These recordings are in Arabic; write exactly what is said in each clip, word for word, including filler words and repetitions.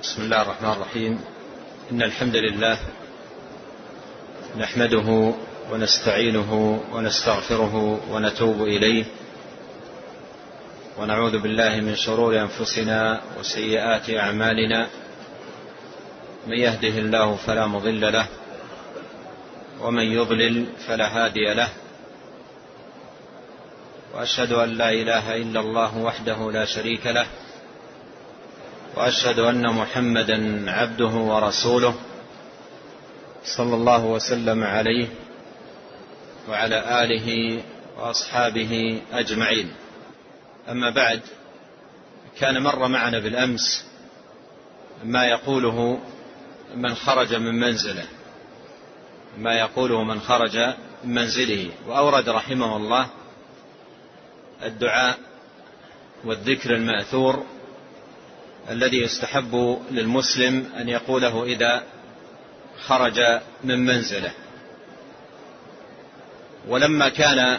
بسم الله الرحمن الرحيم. إن الحمد لله نحمده ونستعينه ونستغفره ونتوب إليه، ونعوذ بالله من شرور أنفسنا وسيئات أعمالنا. من يهده الله فلا مضل له، ومن يضلل فلا هادي له. وأشهد أن لا إله إلا الله وحده لا شريك له، وأشهد أن محمدا عبده ورسوله صلى الله وسلم عليه وعلى آله وأصحابه أجمعين. أما بعد، كان مر معنا بالأمس ما يقوله من خرج من منزله ما يقوله من خرج من منزله وأورد رحمه الله الدعاء والذكر المأثور الذي يستحب للمسلم أن يقوله إذا خرج من منزله. ولما كان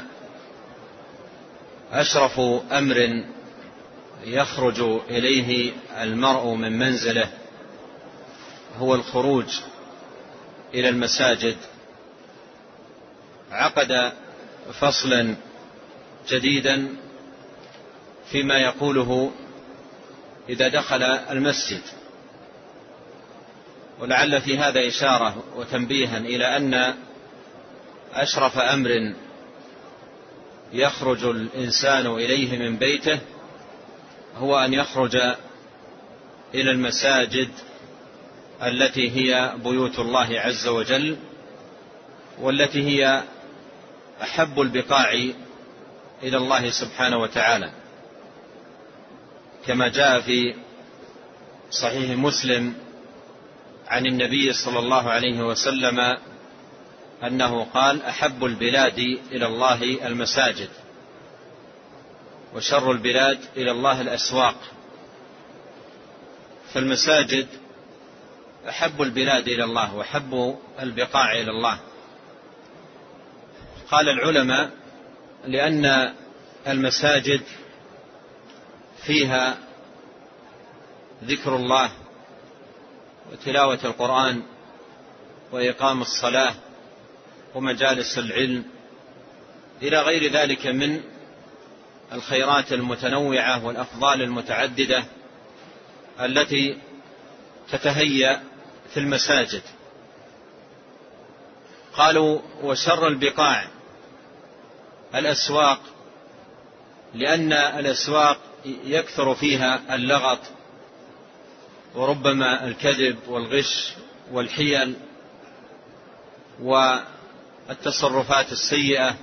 أشرف أمر يخرج إليه المرء من منزله هو الخروج إلى المساجد، عقد فصلا جديدا فيما يقوله إذا دخل المسجد. ولعل في هذا إشارة وتنبيها إلى أن أشرف أمر يخرج الإنسان إليه من بيته هو أن يخرج إلى المساجد التي هي بيوت الله عز وجل، والتي هي أحب البقاع إلى الله سبحانه وتعالى، كما جاء في صحيح مسلم عن النبي صلى الله عليه وسلم أنه قال: أحب البلاد إلى الله المساجد، وشر البلاد إلى الله الأسواق. فالمساجد أحب البلاد إلى الله وأحب البقاع إلى الله. قال العلماء: لأن المساجد فيها ذكر الله وتلاوة القرآن وإقام الصلاة ومجالس العلم إلى غير ذلك من الخيرات المتنوعة والأفضال المتعددة التي تتهيأ في المساجد. قالوا: وشر البقاع الأسواق، لأن الأسواق يكثر فيها اللغط وربما الكذب والغش والحيل والتصرفات السيئة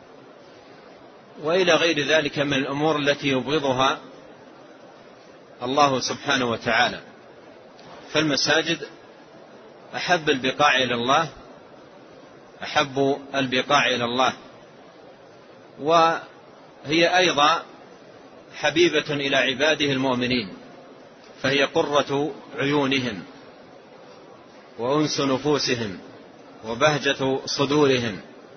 وإلى غير ذلك من الأمور التي يبغضها الله سبحانه وتعالى. فالمساجد أحب البقاع إلى الله أحب البقاع إلى الله وهي أيضا حبيبة إلى عباده المؤمنين، فهي قرة عيونهم وأنس نفوسهم وبهجة صدورهم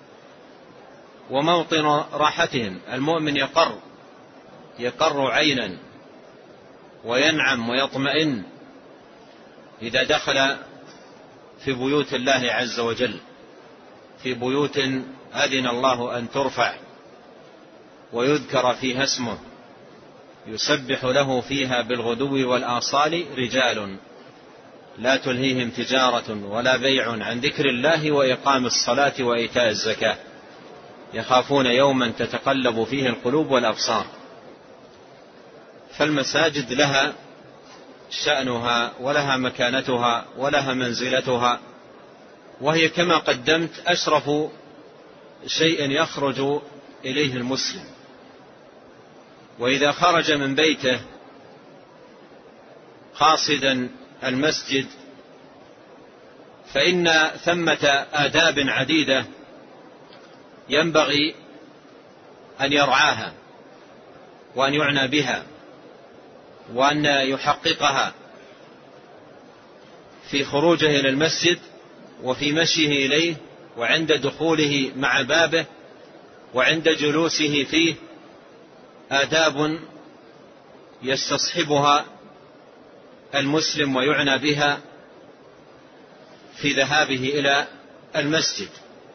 وموطن راحتهم. المؤمن يقر يقر عينا وينعم ويطمئن إذا دخل في بيوت الله عز وجل، في بيوت أذن الله أن ترفع ويذكر فيها اسمه، يسبح له فيها بالغدو والآصال رجال لا تلهيهم تجارة ولا بيع عن ذكر الله وإقام الصلاة وإيتاء الزكاة يخافون يوما تتقلب فيه القلوب والأبصار. فالمساجد لها شأنها ولها مكانتها ولها منزلتها، وهي كما قدمت أشرف شيء يخرج إليه المسلم. وإذا خرج من بيته قاصدا المسجد فإن ثمة آداب عديدة ينبغي أن يرعاها وأن يعنى بها وأن يحققها في خروجه إلى المسجد وفي مشيه إليه وعند دخوله مع بابه وعند جلوسه فيه. آداب يستصحبها المسلم ويعنى بها في ذهابه إلى المسجد.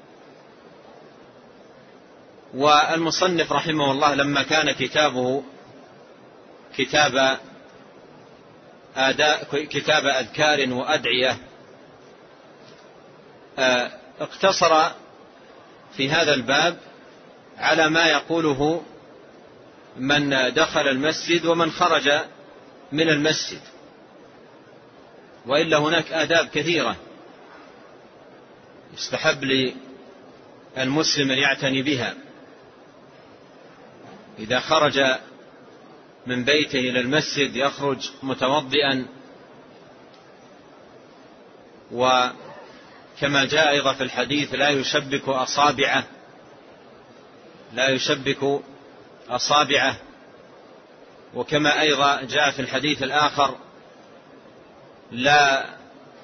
والمصنف رحمه الله لما كان كتابه كتاب آداء كتاب أذكار وأدعية اقتصر في هذا الباب على ما يقوله من دخل المسجد ومن خرج من المسجد، وإلا هناك آداب كثيرة يستحب للمسلم أن يعتني بها. إذا خرج من بيته إلى المسجد يخرج متوضئا، وكما جاء أيضا في الحديث لا يشبك أصابعه لا يشبك أصابعه وكما أيضا جاء في الحديث الآخر لا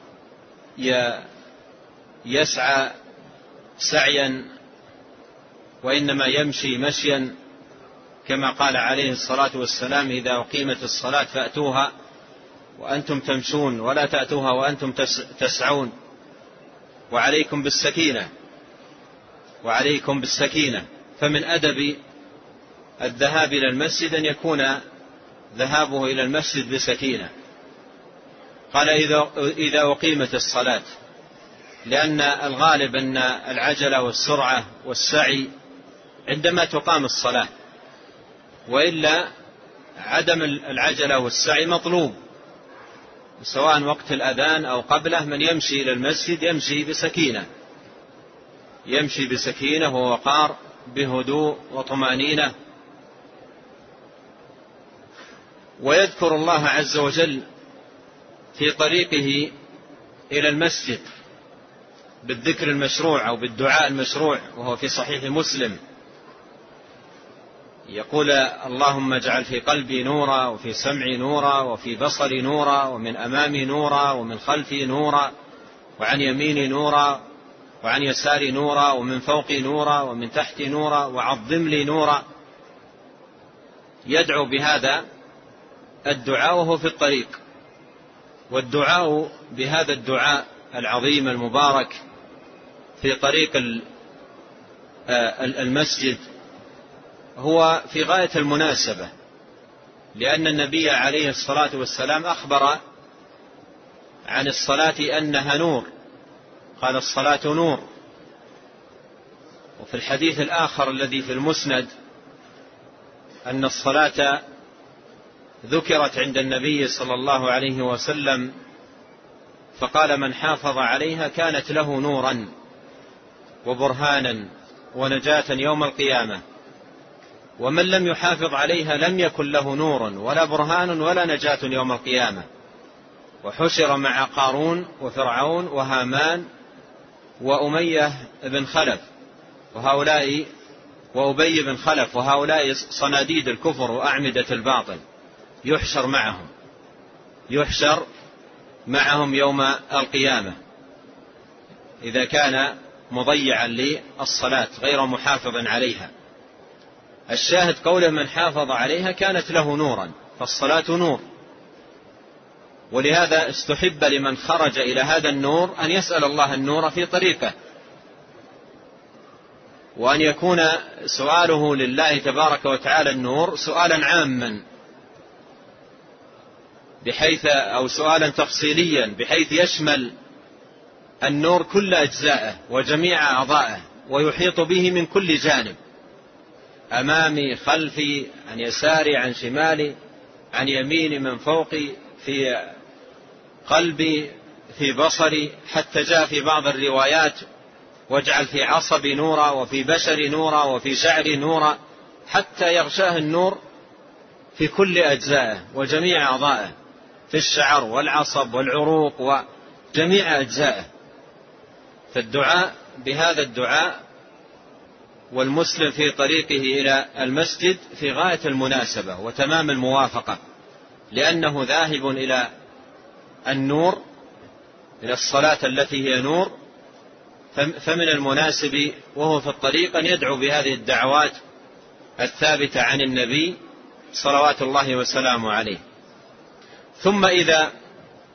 يسعى سعيا وإنما يمشي مشيا، كما قال عليه الصلاة والسلام إذا أقيمت الصلاة فأتوها وأنتم تمشون ولا تأتوها وأنتم تسعون، وعليكم بالسكينة وعليكم بالسكينة. فمن أدب الذهاب إلى المسجد أن يكون ذهابه إلى المسجد بسكينة. قال إذا أقيمت الصلاة، لأن الغالب أن العجلة والسرعة والسعي عندما تقام الصلاة، وإلا عدم العجلة والسعي مطلوب، سواء وقت الأذان أو قبله. من يمشي إلى المسجد يمشي بسكينة يمشي بسكينة ووقار، بهدوء وطمأنينة، ويذكر الله عز وجل في طريقه إلى المسجد بالذكر المشروع أو بالدعاء المشروع، وهو في صحيح مسلم يقول اللهم اجعل في قلبي نورا وفي سمعي نورا وفي بصري نورا ومن أمامي نورا ومن خلفي نورا وعن يميني نورا وعن يساري نورا ومن فوقي نورا ومن تحتي نورا وعظم لي نورا. يدعو بهذا الدعاء وهو في الطريق. والدعاء بهذا الدعاء العظيم المبارك في طريق المسجد هو في غاية المناسبة، لأن النبي عليه الصلاة والسلام أخبر عن الصلاة أنها نور، قال الصلاة نور. وفي الحديث الآخر الذي في المسند أن الصلاة ذكرت عند النبي صلى الله عليه وسلم فقال من حافظ عليها كانت له نورا وبرهانا ونجاة يوم القيامة، ومن لم يحافظ عليها لم يكن له نور ولا برهان ولا نجاة يوم القيامة. وحشر مع قارون وفرعون وهامان وأمية بن خلف وهؤلاء وأبي بن خلف وهؤلاء صناديد الكفر وأعمدة الباطل، يحشر معهم يحشر معهم يوم القيامة إذا كان مضيعا للصلاة غير محافظ عليها. الشاهد قوله من حافظ عليها كانت له نورا، فالصلاة نور. ولهذا استحب لمن خرج إلى هذا النور أن يسأل الله النور في طريقه، وأن يكون سؤاله لله تبارك وتعالى النور سؤالا عاما بحيث أو سؤالا تفصيليا بحيث يشمل النور كل أجزائه وجميع أعضائه ويحيط به من كل جانب، أمامي خلفي عن يساري عن شمالي عن يميني من فوقي في قلبي في بصري، حتى جاء في بعض الروايات واجعل في عصبي نورا وفي بشري نورا وفي شعري نورا، حتى يغشاه النور في كل أجزائه وجميع أعضائه، في الشعر والعصب والعروق وجميع أجزائه. فالدعاء بهذا الدعاء والمسلم في طريقه إلى المسجد في غاية المناسبة وتمام الموافقة، لأنه ذاهب إلى النور، إلى الصلاة التي هي نور. فمن المناسب وهو في الطريق أن يدعو بهذه الدعوات الثابتة عن النبي صلوات الله وسلامه عليه. ثم إذا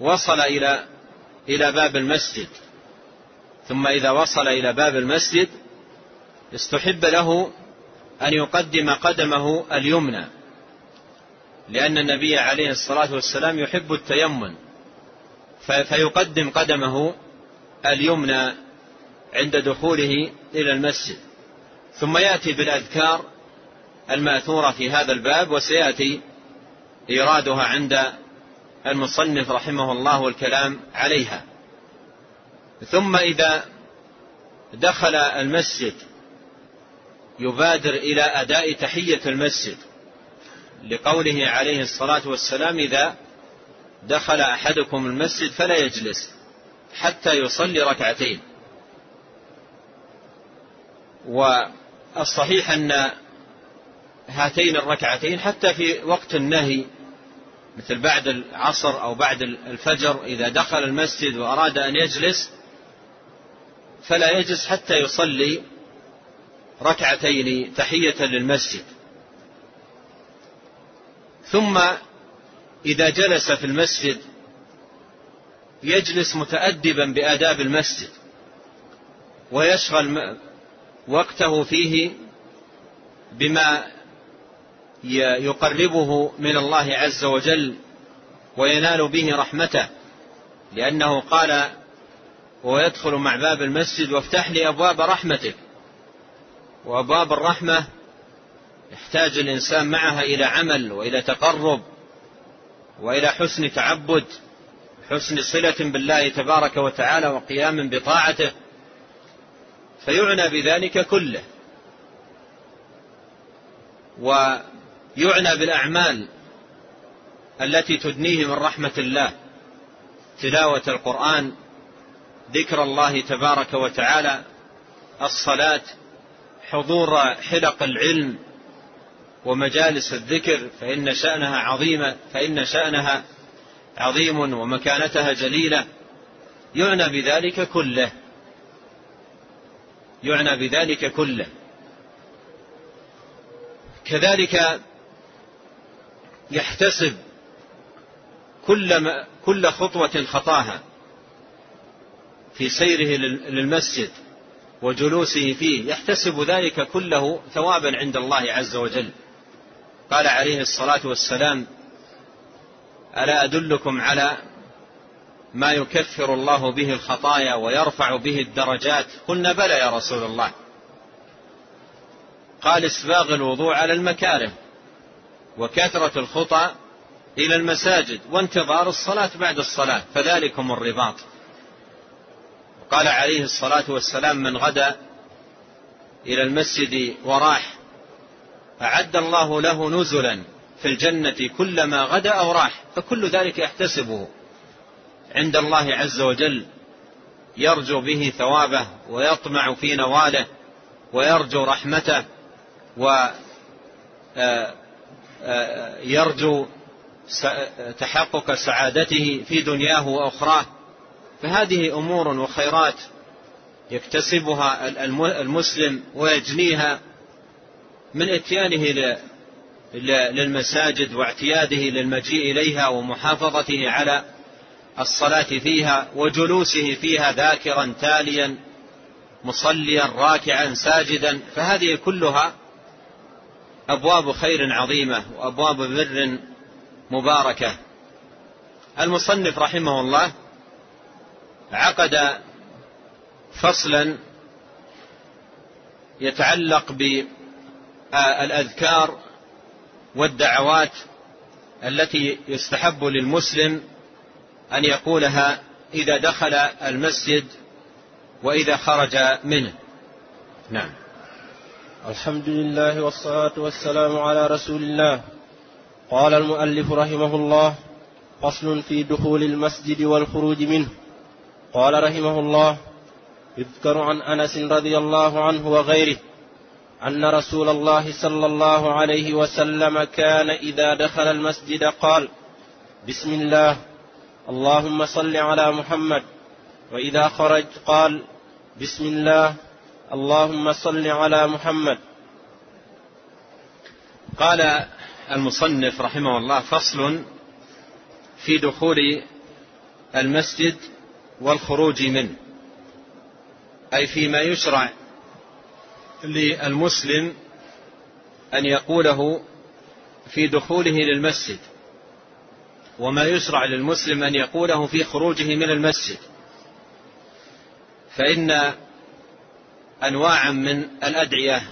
وصل إلى إلى باب المسجد، ثم إذا وصل إلى باب المسجد استحب له أن يقدم قدمه اليمنى، لأن النبي عليه الصلاة والسلام يحب التيمن، فيقدم قدمه اليمنى عند دخوله إلى المسجد، ثم يأتي بالأذكار المأثورة في هذا الباب، وسيأتي إيرادها عند المصنف رحمه الله والكلام عليها. ثم إذا دخل المسجد يبادر إلى أداء تحية المسجد، لقوله عليه الصلاة والسلام: إذا دخل أحدكم المسجد فلا يجلس حتى يصلي ركعتين. والصحيح أن هاتين الركعتين حتى في وقت النهي، مثل بعد العصر أو بعد الفجر، إذا دخل المسجد وأراد أن يجلس فلا يجلس حتى يصلي ركعتين تحية للمسجد. ثم إذا جلس في المسجد يجلس متأدبا بآداب المسجد، ويشغل وقته فيه بما يقربه من الله عز وجل وينال به رحمته، لأنه قال: ويدخل مع باب المسجد وافتح لي أبواب رحمتك. وأبواب الرحمة يحتاج الإنسان معها إلى عمل وإلى تقرب وإلى حسن تعبد، حسن صلة بالله تبارك وتعالى وقيام بطاعته، فيعنى بذلك كله، ويعنى بالأعمال التي تدنيه من رحمة الله: تلاوة القرآن، ذكر الله تبارك وتعالى، الصلاة، حضور حلق العلم ومجالس الذكر، فإن شأنها عظيمة فإن شأنها عظيم ومكانتها جليلة. يعنى بذلك كله يعنى بذلك كله كذلك يحتسب كل كل خطوة خطاها في سيره للمسجد وجلوسه فيه، يحتسب ذلك كله ثوابا عند الله عز وجل. قال عليه الصلاة والسلام: ألا أدلكم على ما يكفر الله به الخطايا ويرفع به الدرجات؟ قلنا: بلى يا رسول الله. قال: إسباغ الوضوء على المكاره، وكثرة الخطى إلى المساجد، وانتظار الصلاة بعد الصلاة، فذلكم الرباط. قال عليه الصلاة والسلام: من غدا إلى المسجد وراح أعد الله له نزلا في الجنة كلما غدا أو راح. فكل ذلك يحتسبه عند الله عز وجل، يرجو به ثوابه ويطمع في نواله ويرجو رحمته ويرجو تحقق سعادته في دنياه وأخراه. فهذه أمور وخيرات يكتسبها المسلم ويجنيها من اتيانه للمساجد واعتياده للمجيء إليها ومحافظته على الصلاة فيها وجلوسه فيها ذاكرا تاليا مصليا راكعا ساجدا. فهذه كلها أبواب خير عظيمة وأبواب بر مباركة. المصنف رحمه الله عقد فصلا يتعلق بالأذكار والدعوات التي يستحب للمسلم أن يقولها إذا دخل المسجد وإذا خرج منه. نعم. الحمد لله والصلاة والسلام على رسول الله. قال المؤلف رحمه الله: فصل في دخول المسجد والخروج منه. قال رحمه الله: يذكر عن أنس رضي الله عنه وغيره أن رسول الله صلى الله عليه وسلم كان إذا دخل المسجد قال: بسم الله، اللهم صل على محمد. وإذا خرج قال: بسم الله، اللهم صل على محمد. قال المصنف رحمه الله: فصل في دخول المسجد والخروج منه، أي فيما يشرع للمسلم أن يقوله في دخوله للمسجد، وما يشرع للمسلم أن يقوله في خروجه من المسجد. فإن أنواعا من الأدعية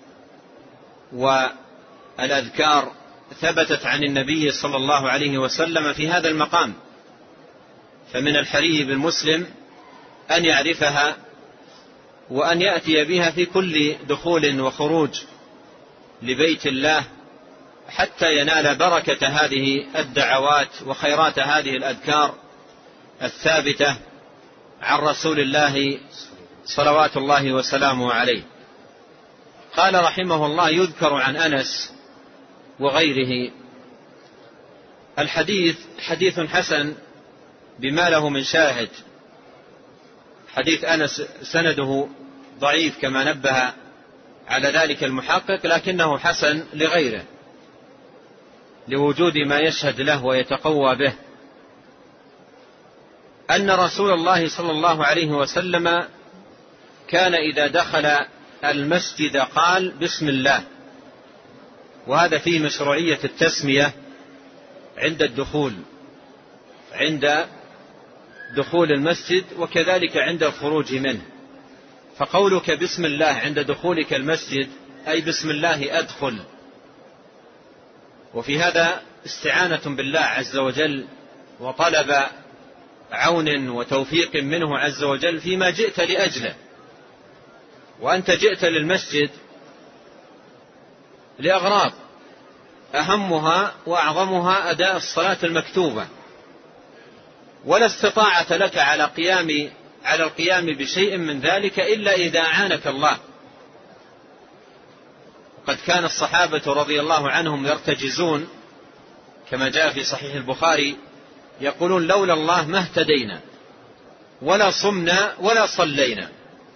والأذكار ثبتت عن النبي صلى الله عليه وسلم في هذا المقام، فمن الحري بالمسلم أن يعرفها وأن يأتي بها في كل دخول وخروج لبيت الله، حتى ينال بركة هذه الدعوات وخيرات هذه الأذكار الثابتة عن رسول الله صلوات الله وسلامه عليه. قال رحمه الله: يذكر عن أنس وغيره. الحديث حديث حسن بما له من شاهد. حديث أنس سنده ضعيف كما نبه على ذلك المحقق، لكنه حسن لغيره لوجود ما يشهد له ويتقوى به. أن رسول الله صلى الله عليه وسلم كان إذا دخل المسجد قال: بسم الله. وهذا فيه مشروعية التسمية عند الدخول عند دخول المسجد، وكذلك عند الخروج منه. فقولك بسم الله عند دخولك المسجد أي بسم الله أدخل. وفي هذا استعانة بالله عز وجل وطلب عون وتوفيق منه عز وجل فيما جئت لأجله. وأنت جئت للمسجد لأغراض أهمها وأعظمها أداء الصلاة المكتوبة، ولا استطاعة لك على قيام على القيام بشيء من ذلك إلا إذا أعانك الله. قد كان الصحابة رضي الله عنهم يرتجزون كما جاء في صحيح البخاري، يقولون: لولا الله ما اهتدينا ولا صمنا ولا صلينا.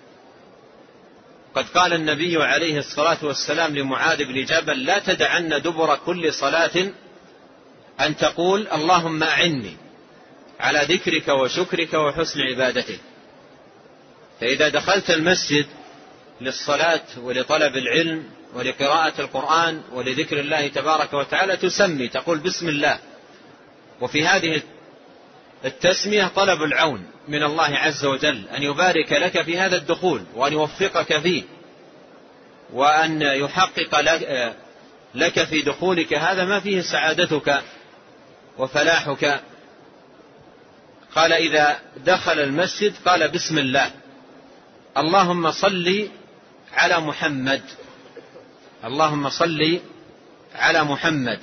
قد قال النبي عليه الصلاة والسلام لمعاذ بن جبل: لا تدعن دبر كل صلاة أن تقول اللهم أعني على ذكرك وشكرك وحسن عبادتك. فإذا دخلت المسجد للصلاة ولطلب العلم ولقراءة القرآن ولذكر الله تبارك وتعالى تسمي، تقول بسم الله. وفي هذه التسمية طلب العون من الله عز وجل أن يبارك لك في هذا الدخول وأن يوفقك فيه وأن يحقق لك في دخولك هذا ما فيه سعادتك وفلاحك. قال: إذا دخل المسجد قال بسم الله، اللهم صل على محمد، اللهم صل على محمد.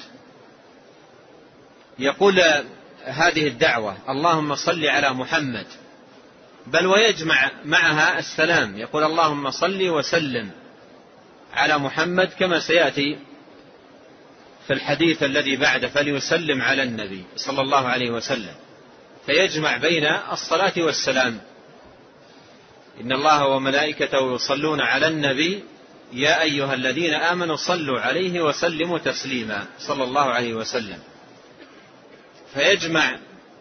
يقول هذه الدعوة اللهم صل على محمد، بل ويجمع معها السلام، يقول اللهم صل وسلم على محمد، كما سيأتي في الحديث الذي بعد: فليسلم على النبي صلى الله عليه وسلم. فيجمع بين الصلاة والسلام. إن الله وملائكته يصلون على النبي يا أيها الذين آمنوا صلوا عليه وسلموا تسليما، صلى الله عليه وسلم. فيجمع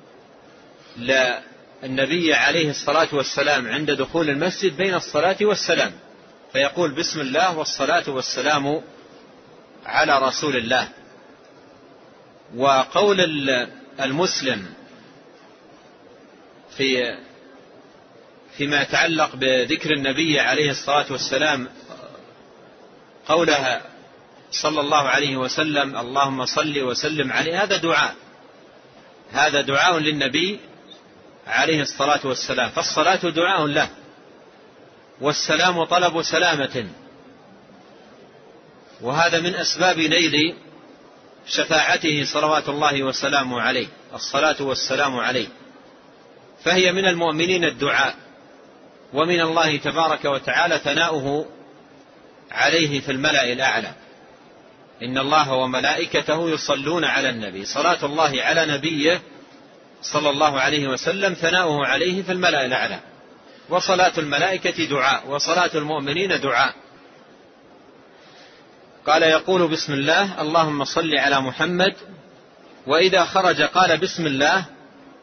للنبي عليه الصلاة والسلام عند دخول المسجد بين الصلاة والسلام، فيقول بسم الله والصلاة والسلام على رسول الله. وقول المسلم في فيما يتعلق بذكر النبي عليه الصلاة والسلام قولها صلى الله عليه وسلم اللهم صل وسلم عليه، هذا دعاء، هذا دعاء للنبي عليه الصلاة والسلام. فالصلاة دعاء له، والسلام طلب سلامة، وهذا من أسباب نيل شفاعته صلوات الله وسلامه عليه، الصلاة والسلام عليه. فهي من المؤمنين الدعاء، ومن الله تبارك وتعالى ثناؤه عليه في الملأ الأعلى: إن الله وملائكته يصلون على النبي. صلاة الله على نبيه صلى الله عليه وسلم ثناؤه عليه في الملأ الأعلى. وصلاة الملائكة دعاء، وصلاة المؤمنين دعاء. قال: يقول بسم الله اللهم صل على محمد. وإذا خرج قال بسم الله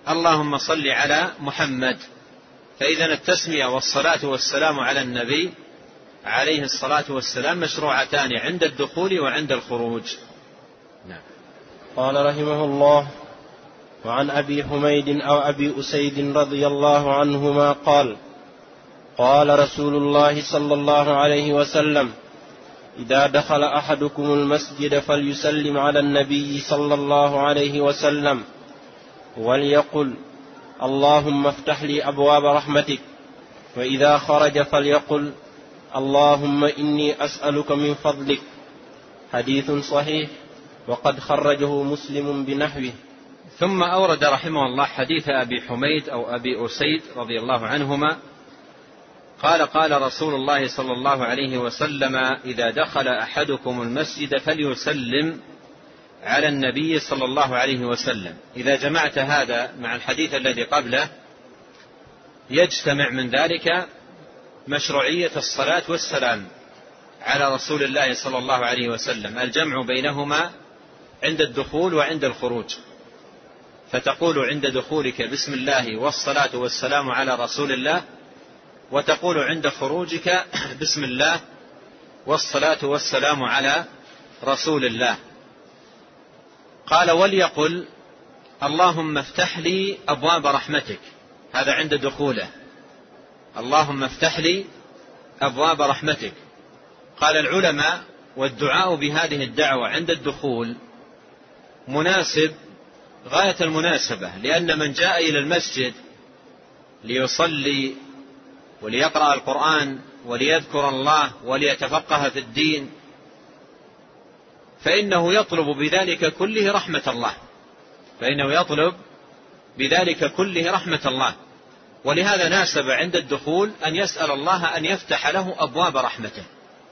اللهم صل على محمد. فإذا التسمية والصلاة والسلام على النبي عليه الصلاة والسلام مشروعتان عند الدخول وعند الخروج. نعم. قال رحمه الله: وعن أبي حميد أو أبي أسيد رضي الله عنهما قال: قال رسول الله صلى الله عليه وسلم: إذا دخل أحدكم المسجد فليسلم على النبي صلى الله عليه وسلم وليقل: اللهم افتح لي أبواب رحمتك. وإذا خرج فليقل: اللهم إني أسألك من فضلك. حديث صحيح، وقد خرجه مسلم بنحوه. ثم أورد رحمه الله حديث أبي حميد أو أبي أسيد رضي الله عنهما قال: قال رسول الله صلى الله عليه وسلم: إذا دخل أحدكم المسجد فليسلم على النبي صلى الله عليه وسلم. إذا جمعت هذا مع الحديث الذي قبله يجتمع من ذلك مشروعية الصلاة والسلام على رسول الله صلى الله عليه وسلم، الجمع بينهما عند الدخول وعند الخروج. فتقول عند دخولك بسم الله والصلاة والسلام على رسول الله، وتقول عند خروجك بسم الله والصلاة والسلام على رسول الله. قال: وليقل: اللهم افتح لي أبواب رحمتك. هذا عند دخوله، اللهم افتح لي أبواب رحمتك. قال العلماء: والدعاء بهذه الدعوة عند الدخول مناسب غاية المناسبة، لأن من جاء إلى المسجد ليصلي وليقرأ القرآن وليذكر الله وليتفقه في الدين فإنه يطلب بذلك كله رحمة الله، فإنه يطلب بذلك كله رحمة الله. ولهذا ناسب عند الدخول أن يسأل الله أن يفتح له أبواب رحمته،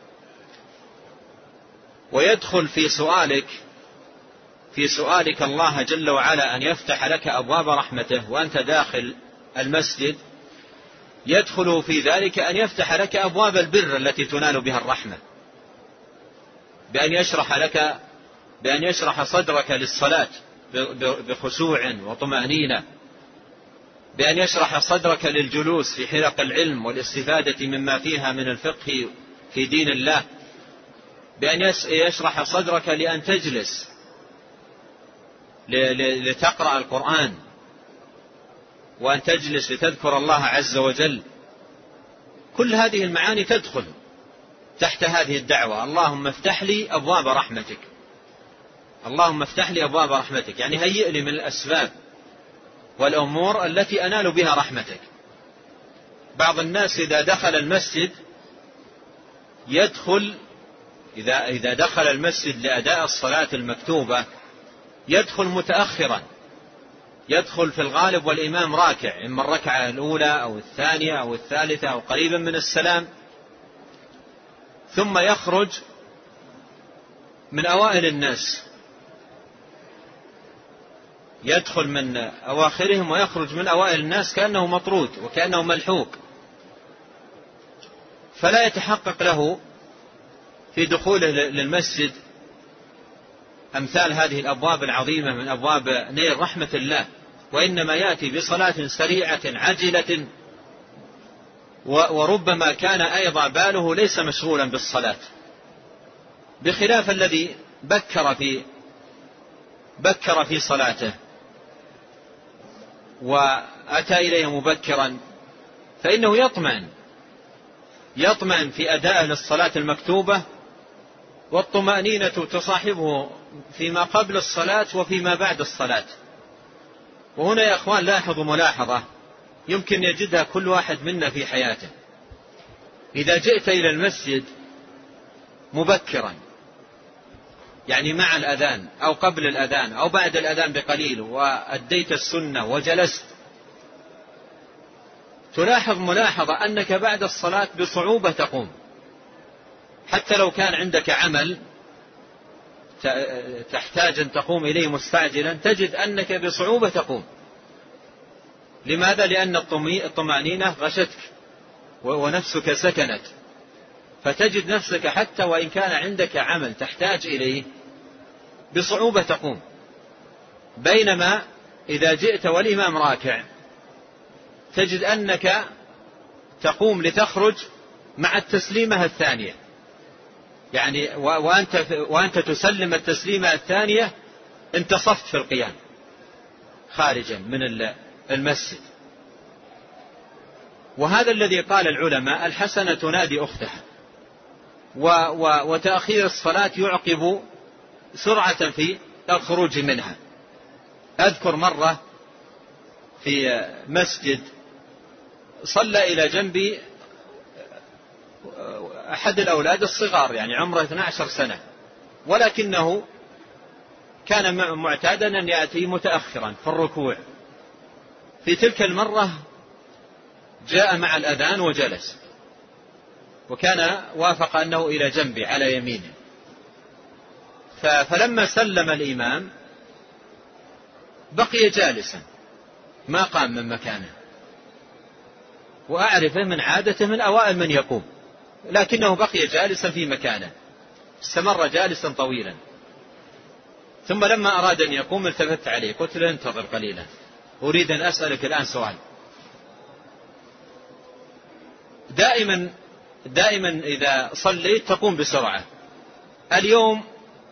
ويدخل في سؤالك في سؤالك الله جل وعلا أن يفتح لك أبواب رحمته وأنت داخل المسجد، يدخل في ذلك أن يفتح لك أبواب البر التي تنال بها الرحمة، بأن يشرح لك بأن يشرح صدرك للصلاة بخشوع وطمأنينة، بأن يشرح صدرك للجلوس في حلق العلم والاستفادة مما فيها من الفقه في دين الله، بأن يشرح صدرك لأن تجلس لتقرأ القرآن، وأن تجلس لتذكر الله عز وجل. كل هذه المعاني تدخل تحت هذه الدعوة: اللهم افتح لي أبواب رحمتك. اللهم افتح لي أبواب رحمتك، يعني هيئ لي من الأسباب والأمور التي أنال بها رحمتك. بعض الناس إذا دخل المسجد يدخل إذا إذا دخل المسجد لأداء الصلاة المكتوبة يدخل متأخرا، يدخل في الغالب والإمام راكع، إما الركعة الأولى أو الثانية أو الثالثة أو قريبا من السلام، ثم يخرج من أوائل الناس، يدخل من أواخرهم ويخرج من أوائل الناس كأنه مطرود وكأنه ملحوق، فلا يتحقق له في دخوله للمسجد أمثال هذه الأبواب العظيمة من أبواب نيل رحمة الله، وإنما يأتي بصلاة سريعة عجلة، وربما كان أيضا باله ليس مشغولا بالصلاة، بخلاف الذي بكر في بكر في صلاته وأتى إليه مبكرا، فإنه يطمئن يطمئن في أدائه للصلاة المكتوبة، والطمأنينة تصاحبه فيما قبل الصلاة وفيما بعد الصلاة. وهنا يا أخوان لاحظوا ملاحظة يمكن يجدها كل واحد منا في حياته: إذا جئت إلى المسجد مبكرا، يعني مع الأذان أو قبل الأذان أو بعد الأذان بقليل، وأديت السنة وجلست، تلاحظ ملاحظة أنك بعد الصلاة بصعوبة تقوم، حتى لو كان عندك عمل تحتاج أن تقوم إليه مستعجلا تجد أنك بصعوبة تقوم. لماذا؟ لأن الطمأنينة غشتك ونفسك سكنت، فتجد نفسك حتى وإن كان عندك عمل تحتاج إليه بصعوبة تقوم. بينما إذا جئت والإمام راكع تجد أنك تقوم لتخرج مع التسليمة الثانية، يعني وأنت, وأنت تسلم التسليمة الثانية انتصفت في القيام خارجا من المسجد. وهذا الذي قال العلماء الحسنة تنادي أختها، وتأخير الصلاة يعقب سرعة في الخروج منها. أذكر مرة في مسجد صلى إلى جنبي أحد الأولاد الصغار، يعني عمره اثنتي عشرة سنة، ولكنه كان معتادا أن يأتي متأخرا في الركوع. في تلك المرة جاء مع الأذان وجلس، وكان وافق أنه إلى جنبي على يمينه. فلما سلم الإمام بقي جالسا ما قام من مكانه، وأعرفه من عادته من أوائل من يقوم، لكنه بقي جالسا في مكانه، استمر جالسا طويلا. ثم لما أراد أن يقوم التفت عليه، قلت له انتظر قليلا، أريد أن أسألك الآن سؤال. دائما دائما إذا صليت تقوم بسرعة، اليوم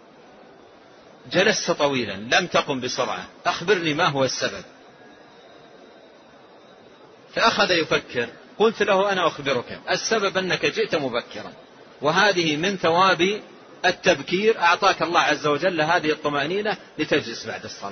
جلست طويلا لم تقم بسرعة، أخبرني ما هو السبب. فأخذ يفكر. قلت له أنا أخبرك، السبب أنك جئت مبكرا، وهذه من ثواب التبكير، أعطاك الله عز وجل هذه الطمأنينة لتجلس بعد الصلاة،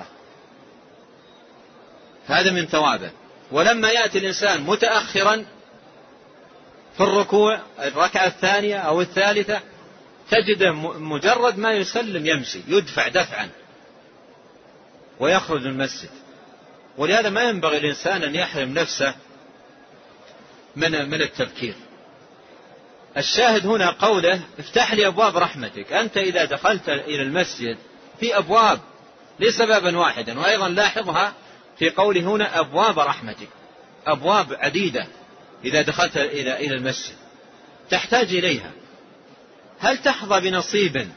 هذا من ثوابه. ولما يأتي الإنسان متأخرا في الركوع الركعة الثانية أو الثالثة تجده مجرد ما يسلم يمشي، يدفع دفعا ويخرج من المسجد. ولهذا ما ينبغي الإنسان أن يحرم نفسه من من التبكير. الشاهد هنا قوله افتح لي أبواب رحمتك. أنت إذا دخلت إلى المسجد في أبواب ليس بابا واحدا، وأيضا لاحظها في قوله هنا أبواب رحمتك، أبواب عديدة. إذا دخلت إلى إلى المسجد تحتاج إليها. هل تحظى بنصيب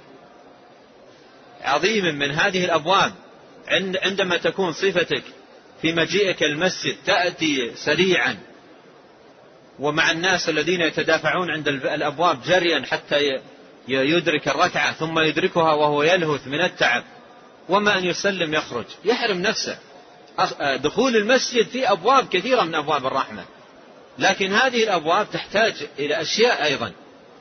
عظيم من هذه الأبواب عندما تكون صفتك في مجيئك المسجد تأتي سريعا ومع الناس الذين يتدافعون عند الأبواب جريا حتى يدرك الركعة ثم يدركها وهو يلهث من التعب، وما أن يسلم يخرج يحرم نفسه؟ دخول المسجد في أبواب كثيرة من أبواب الرحمة، لكن هذه الأبواب تحتاج إلى أشياء أيضا.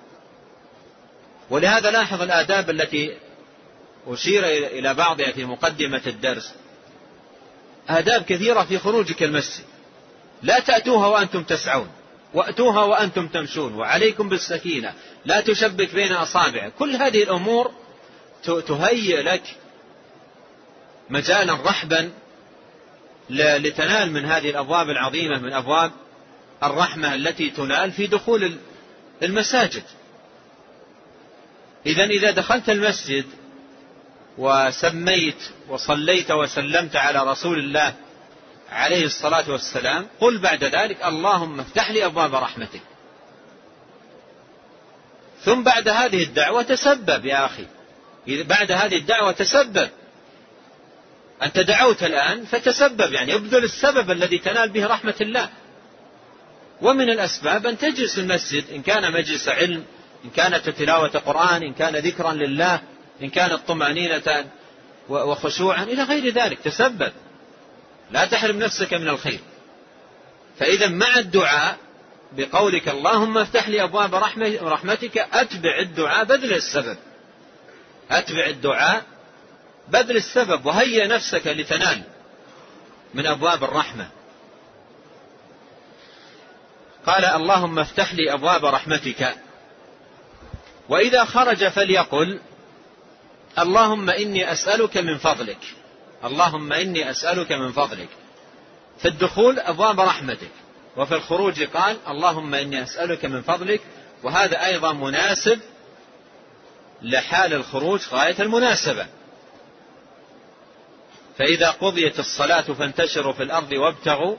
ولهذا لاحظ الآداب التي أشير إلى بعضها في مقدمة الدرس، آداب كثيرة في خروجك المسجد. لا تأتوها وأنتم تسعون، وأتوها وأنتم تمشون، وعليكم بالسكينة، لا تشبك بين أصابعك. كل هذه الأمور تهيئ لك مجالا رحبا لتنال من هذه الأبواب العظيمة من أبواب الرحمة التي تنال في دخول المساجد. إذن إذا دخلت المسجد وسميت وصليت وسلمت على رسول الله عليه الصلاة والسلام، قل بعد ذلك اللهم افتح لي أبواب رحمتك. ثم بعد هذه الدعوة تسبب يا أخي، بعد هذه الدعوة تسبب. أنت دعوت الآن فتسبب، يعني ابذل السبب الذي تنال به رحمة الله. ومن الأسباب أن تجلس المسجد، إن كان مجلس علم، إن كانت تلاوة قرآن، إن كان ذكرا لله، إن كانت طمأنينة وخشوعا إلى غير ذلك، تسبب، لا تحرم نفسك من الخير. فإذا مع الدعاء بقولك اللهم افتح لي أبواب رحمتك أتبع الدعاء بذل السبب، أتبع الدعاء بذل السبب، وهيئ نفسك لتنال من أبواب الرحمة. قال اللهم افتح لي أبواب رحمتك. وإذا خرج فليقل اللهم إني أسألك من فضلك، اللهم إني أسألك من فضلك. في الدخول أبواب رحمتك، وفي الخروج قال اللهم إني أسألك من فضلك. وهذا أيضا مناسب لحال الخروج غاية المناسبة. فإذا قضيت الصلاة فانتشروا في الأرض وابتغوا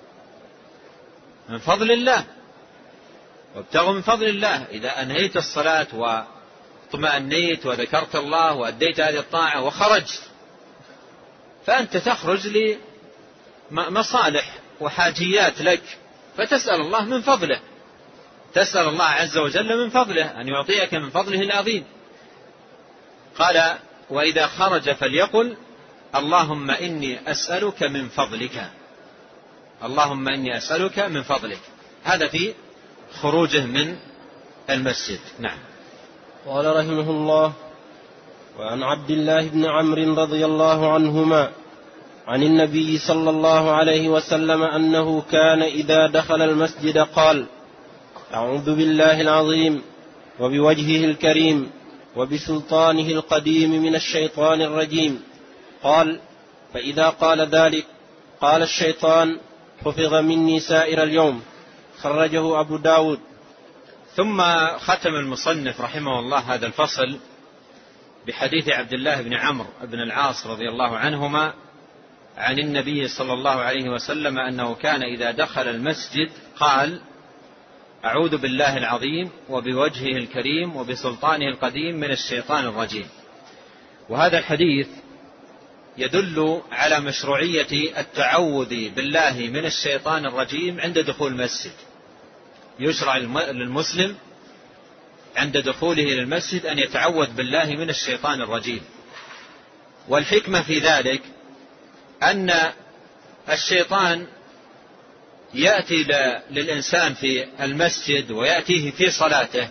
من فضل الله، وابتغوا من فضل الله. إذا أنهيت الصلاة واطمأنيت وذكرت الله وأديت هذه الطاعة وخرجت، فأنت تخرج مصالح وحاجيات لك، فتسأل الله من فضله، تسأل الله عز وجل من فضله أن يعطيك من فضله العظيم. قال: وإذا خرج فليقل: اللهم إني أسألك من فضلك، اللهم إني أسألك من فضلك. هذا في خروجه من المسجد. نعم. قال رحمه الله: وعن عبد الله بن عمرو رضي الله عنهما عن النبي صلى الله عليه وسلم أنه كان إذا دخل المسجد قال: أعوذ بالله العظيم وبوجهه الكريم وبسلطانه القديم من الشيطان الرجيم. قال: فإذا قال ذلك قال الشيطان: حفظ مني سائر اليوم. خرجه أبو داود. ثم ختم المصنف رحمه الله هذا الفصل بحديث عبد الله بن عمرو بن العاص رضي الله عنهما عن النبي صلى الله عليه وسلم أنه كان إذا دخل المسجد قال: أعوذ بالله العظيم وبوجهه الكريم وبسلطانه القديم من الشيطان الرجيم. وهذا الحديث يدل على مشروعية التعوذ بالله من الشيطان الرجيم عند دخول المسجد. يشرع للمسلم عند دخوله للمسجد أن يتعوذ بالله من الشيطان الرجيم. والحكمة في ذلك أن الشيطان يأتي للإنسان في المسجد ويأتيه في صلاته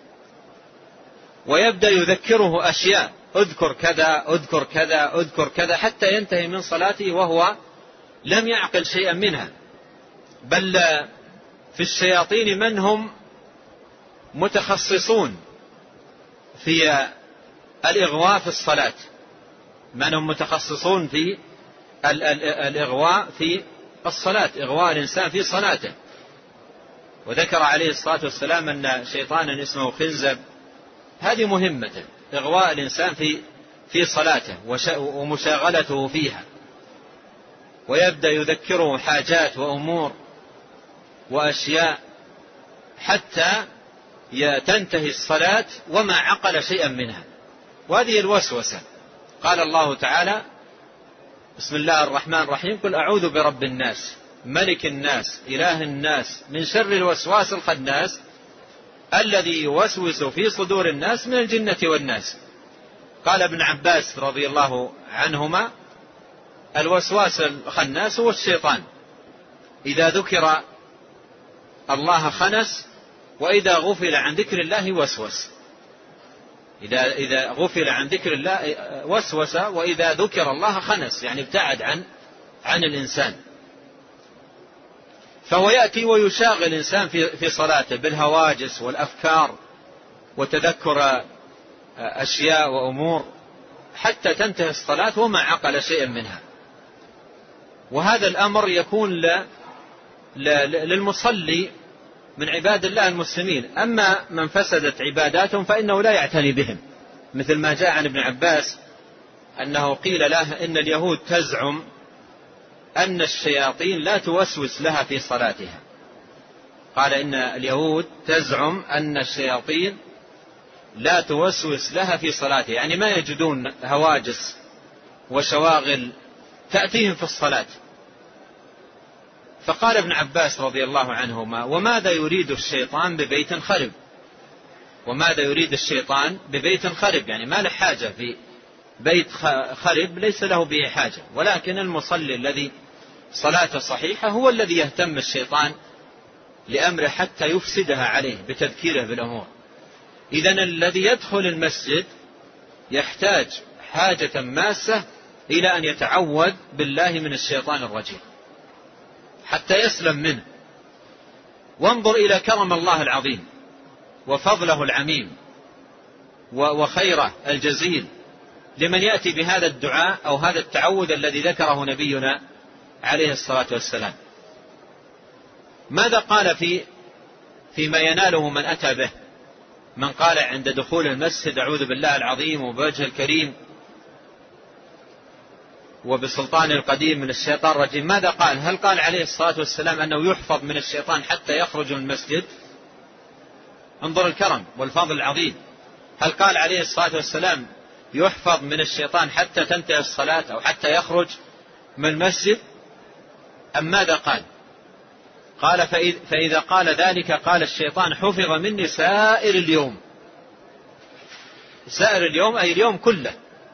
ويبدأ يذكره أشياء: اذكر كذا اذكر كذا اذكر كذا، حتى ينتهي من صلاته وهو لم يعقل شيئا منها. بل في الشياطين من هم متخصصون في الإغواء في الصلاة، من هم متخصصون في الإغواء في الصلاة، إغواء الإنسان في صلاته. وذكر عليه الصلاة والسلام أن شيطانا اسمه خنزب هذه مهمته، إغواء الإنسان في في صلاته ومشاغلته فيها، ويبدأ يذكره حاجات وأمور وأشياء حتى تنتهي الصلاة وما عقل شيئا منها. وهذه الوسوسة. قال الله تعالى: بسم الله الرحمن الرحيم: قل أعوذ برب الناس ملك الناس إله الناس من شر الوسواس الخناس الذي يوسوس في صدور الناس من الجنة والناس. قال ابن عباس رضي الله عنهما: الوسواس الخناس هو الشيطان، إذا ذكر الله خنس، وإذا غفل عن ذكر الله وسوس. إذا إذا غفل عن ذكر الله وسوس، وإذا ذكر الله خنس، يعني ابتعد عن عن الإنسان. فهو يأتي ويشاغل الإنسان في في صلاته بالهواجس والأفكار وتذكر أشياء وأمور حتى تنتهي الصلاة وما عقل شيئا منها. وهذا الأمر يكون للمصلي من عباد الله المسلمين. أما من فسدت عباداتهم فإنه لا يعتني بهم، مثل ما جاء عن ابن عباس أنه قيل له إن اليهود تزعم أن الشياطين لا توسوس لها في صلاتها. قال إن اليهود تزعم أن الشياطين لا توسوس لها في صلاتها، يعني ما يجدون هواجس وشواغل تأتيهم في الصلاة. فقال ابن عباس رضي الله عنهما: وماذا يريد الشيطان ببيت خرب؟ وماذا يريد الشيطان ببيت خرب؟ يعني ما له حاجة في بيت خرب، ليس له به حاجة. ولكن المصلي الذي صلاته صحيحة هو الذي يهتم الشيطان لأمره حتى يفسدها عليه بتذكيره بالأمور. إذن الذي يدخل المسجد يحتاج حاجة ماسة إلى أن يتعوذ بالله من الشيطان الرجيم حتى يسلم منه. وانظر إلى كرم الله العظيم وفضله العميم وخيره الجزيل لمن يأتي بهذا الدعاء أو هذا التعوذ الذي ذكره نبينا عليه الصلاة والسلام. ماذا قال في فيما يناله من أتى به؟ من قال عند دخول المسجد: أعوذ بالله العظيم وبوجه الكريم وبسلطان القديم من الشيطان الرجيم. ماذا قال؟ هل قال عليه الصلاة والسلام أنه يحفظ من الشيطان حتى يخرج من المسجد؟ انظر الكرم والفضل العظيم. هل قال عليه الصلاة والسلام يحفظ من الشيطان حتى تنتهي الصلاة أو حتى يخرج من المسجد؟ أم ماذا قال؟ قال فإذا قال ذلك قال الشيطان حفظ مني سائر اليوم. سائر اليوم أي اليوم كله.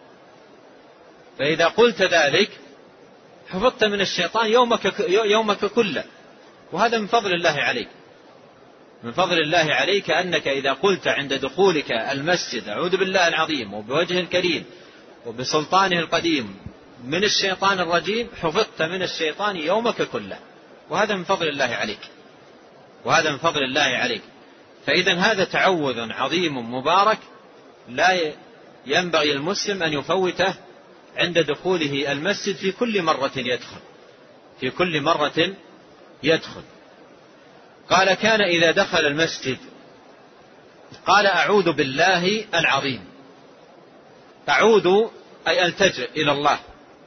فإذا قلت ذلك حفظت من الشيطان يومك, يومك كله. وهذا من فضل الله عليك، من فضل الله عليك أنك إذا قلت عند دخولك المسجد أعوذ بالله العظيم وبوجه الكريم وبسلطانه القديم من الشيطان الرجيم، حفظت من الشيطان يومك كله. وهذا من فضل الله عليك، وهذا من فضل الله عليك. فإذا هذا تعوذ عظيم مبارك لا ينبغي المسلم أن يفوته عند دخوله المسجد في كل مرة يدخل، في كل مرة يدخل. قال كان إذا دخل المسجد قال أعوذ بالله العظيم. أعوذ أي ألتجئ إلى الله،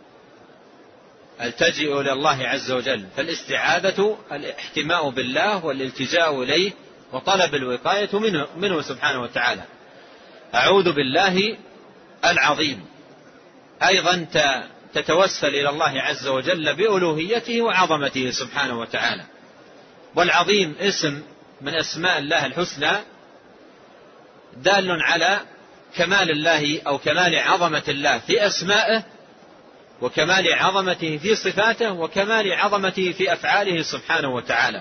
ألتجئ إلى الله عز وجل. فالاستعاذة الاحتماء بالله والالتجاء إليه وطلب الوقاية منه, منه سبحانه وتعالى. أعوذ بالله العظيم. أيضا تتوسل إلى الله عز وجل بألوهيته وعظمته سبحانه وتعالى. والعظيم اسم من أسماء الله الحسنى دال على كمال الله أو كمال عظمة الله في أسمائه، وكمال عظمته في صفاته، وكمال عظمته في أفعاله سبحانه وتعالى.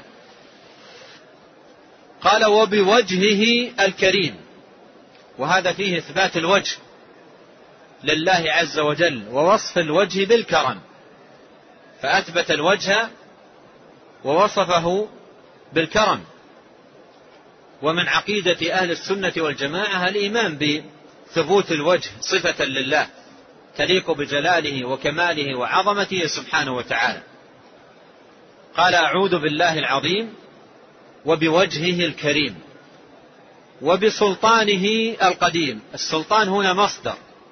قال وبوجهه الكريم، وهذا فيه إثبات الوجه لله عز وجل ووصف الوجه بالكرم، فأثبت الوجه ووصفه بالكرم. ومن عقيدة أهل السنة والجماعة الإيمان بثبوت الوجه صفة لله تليق بجلاله وكماله وعظمته سبحانه وتعالى. قال أعوذ بالله العظيم وبوجهه الكريم وبسلطانه القديم. السلطان هنا مصدر،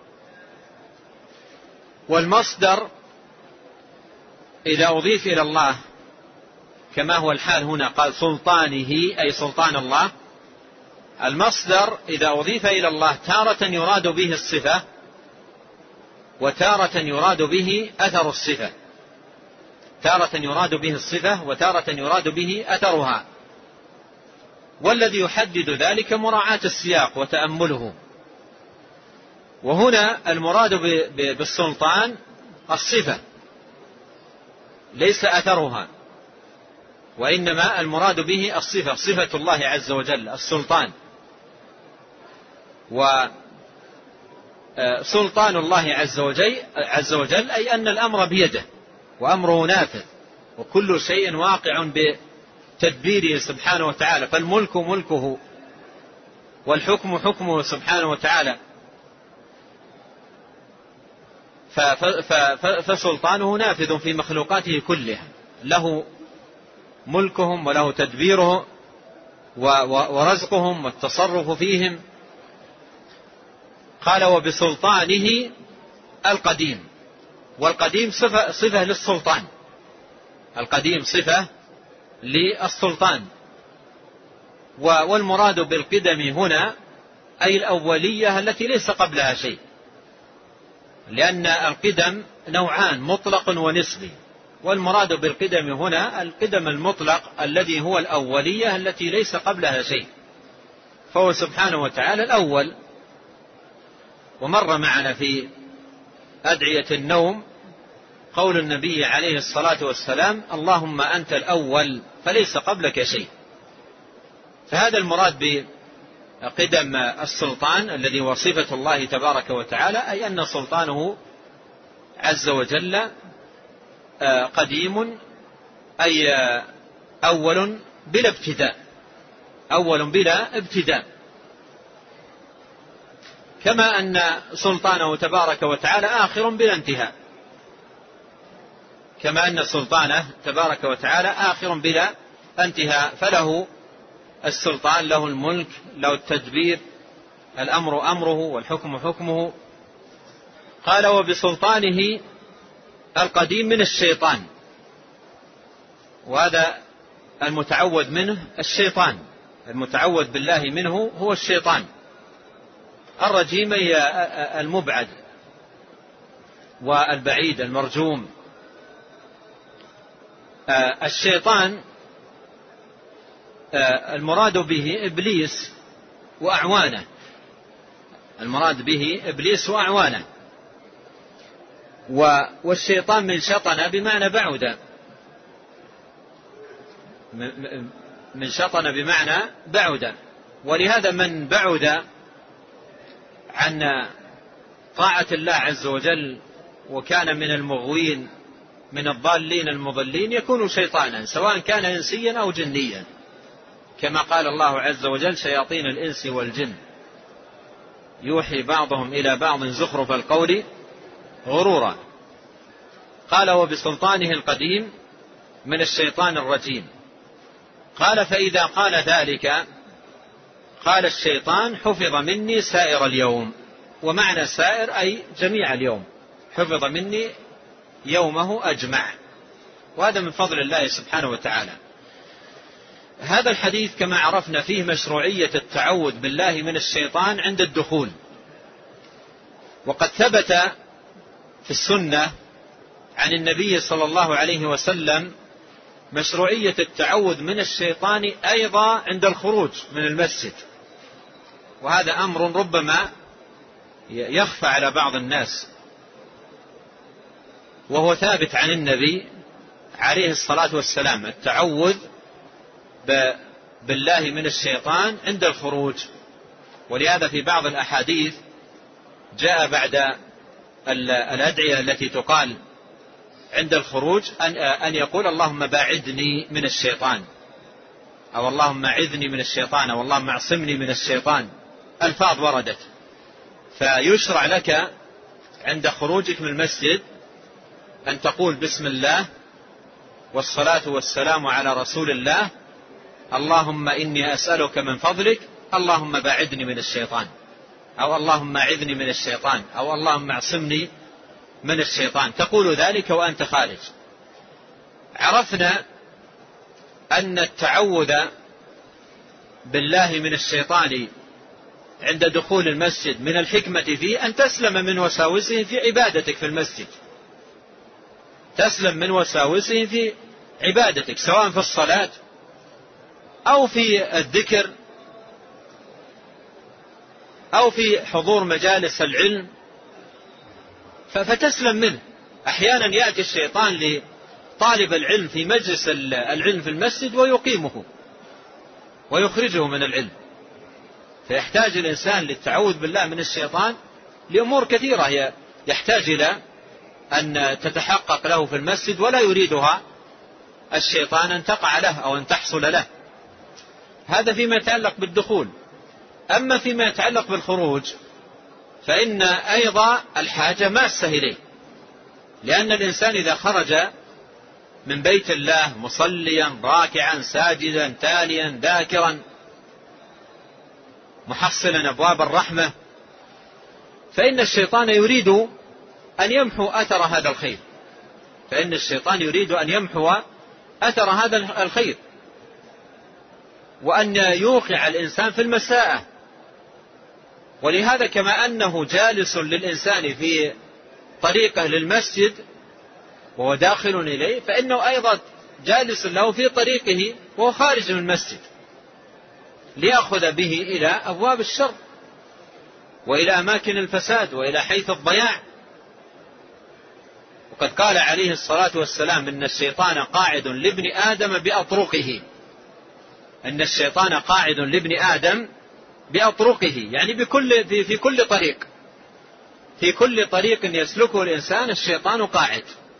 والمصدر إذا أضيف إلى الله كما هو الحال هنا قال سلطانه أي سلطان الله. المصدر إذا أضيف إلى الله تارة يراد به الصفة، وتارة يراد به أثر الصفة، تارة يراد به الصفة وتارة يراد به أثرها. والذي يحدد ذلك مراعاة السياق وتأمله. وهنا المراد بالسلطان الصفة ليس أثرها، وإنما المراد به الصفة، صفة الله عز وجل السلطان. وسلطان الله عز وجل, عز وجل أي أن الأمر بيده وأمره نافذ، وكل شيء واقع بتدبيره سبحانه وتعالى. فالملك ملكه والحكم حكمه سبحانه وتعالى. فسلطانه نافذ في مخلوقاته كلها، له ملكهم وله تدبيره ورزقهم والتصرف فيهم. قال وبسلطانه القديم. والقديم صفة, صفة للسلطان، القديم صفة للسلطان. والمراد بالقدم هنا أي الأولية التي ليس قبلها شيء، لأن القدم نوعان مطلق ونسبي. والمراد بالقدم هنا القدم المطلق الذي هو الأولية التي ليس قبلها شيء، فهو سبحانه وتعالى الأول. ومر معنا في أدعية النوم قول النبي عليه الصلاة والسلام اللهم أنت الأول فليس قبلك شيء. فهذا المراد بقدم السلطان الذي هو صفة الله تبارك وتعالى، أي أن سلطانه عز وجل قديم أي أول بلا ابتداء، أول بلا ابتداء. كما أن سلطانه تبارك وتعالى آخر بلا انتهاء، كما أن سلطانه تبارك وتعالى آخر بلا انتهاء. فله السلطان، له الملك، له التدبير، الأمر أمره والحكم حكمه. قال وبسلطانه القديم من الشيطان، وهذا المتعوذ منه الشيطان، المتعوذ بالله منه هو الشيطان. الرجيم هي المبعد والبعيد المرجوم. الشيطان المراد به إبليس وأعوانه، المراد به إبليس وأعوانه. والشيطان من شطن بمعنى بعد، من شطن بمعنى بعد، ولهذا من بعد عن طاعة الله عز وجل وكان من المغوين من الضالين المضلين يكون شيطانا، سواء كان إنسيا أو جنيا، كما قال الله عز وجل: شياطين الإنس والجن يوحي بعضهم إلى بعض زخرف القول غرورا. قال: وبسلطانه القديم من الشيطان الرجيم. قال: فإذا قال ذلك قال الشيطان: حفظ مني سائر اليوم. ومعنى سائر أي جميع اليوم، حفظ مني يومه أجمع. وهذا من فضل الله سبحانه وتعالى. هذا الحديث كما عرفنا فيه مشروعية التعوذ بالله من الشيطان عند الدخول، وقد ثبت في السنة عن النبي صلى الله عليه وسلم مشروعية التعوذ من الشيطان أيضا عند الخروج من المسجد، وهذا أمر ربما يخفى على بعض الناس، وهو ثابت عن النبي عليه الصلاة والسلام التعوذ بالله من الشيطان عند الخروج. ولهذا في بعض الأحاديث جاء بعد الأدعية التي تقال عند الخروج أن يقول: اللهم باعدني من الشيطان، أو اللهم اعذني من الشيطان، أو اللهم اعصمني من الشيطان. ألفاظ وردت. فيشرع لك عند خروجك من المسجد أن تقول: بسم الله والصلاة والسلام على رسول الله، اللهم إني أسألك من فضلك، اللهم باعدني من الشيطان، أو اللهم اعذني من الشيطان، أو اللهم اعصمني من الشيطان. تقول ذلك وأنت خارج. عرفنا أن التعوذ بالله من الشيطان عند دخول المسجد من الحكمة فيه أن تسلم من وساوسه في عبادتك في المسجد، تسلم من وساوسه في عبادتك، سواء في الصلاة أو في الذكر أو في حضور مجالس العلم، فتسلم منه. أحيانا يأتي الشيطان لطالب العلم في مجلس العلم في المسجد ويقيمه ويخرجه من العلم، فيحتاج الإنسان للتعوذ بالله من الشيطان لأمور كثيرة يحتاج إلى أن تتحقق له في المسجد، ولا يريدها الشيطان أن تقع له أو أن تحصل له. هذا فيما يتعلق بالدخول. أما فيما يتعلق بالخروج فإن أيضا الحاجة ماسة إليه، لأن الإنسان إذا خرج من بيت الله مصليا راكعا ساجدا تاليا ذاكرا محصلا أبواب الرحمة، فإن الشيطان يريد أن يمحو أثر هذا الخير، فإن الشيطان يريد أن يمحو أثر هذا الخير، وأن يوقع الإنسان في المساءة. ولهذا كما أنه جالس للإنسان في طريقه للمسجد وهو داخل إليه، فإنه أيضا جالس له في طريقه وهو خارج من المسجد، ليأخذ به إلى أبواب الشر وإلى أماكن الفساد وإلى حيث الضياع. وقد قال عليه الصلاة والسلام: إن الشيطان قاعد لابن آدم بأطرقه، إن الشيطان قاعد لابن آدم بأطرقه، يعني بكل في, في كل طريق، في كل طريق يسلكه الإنسان الشيطان قاعد،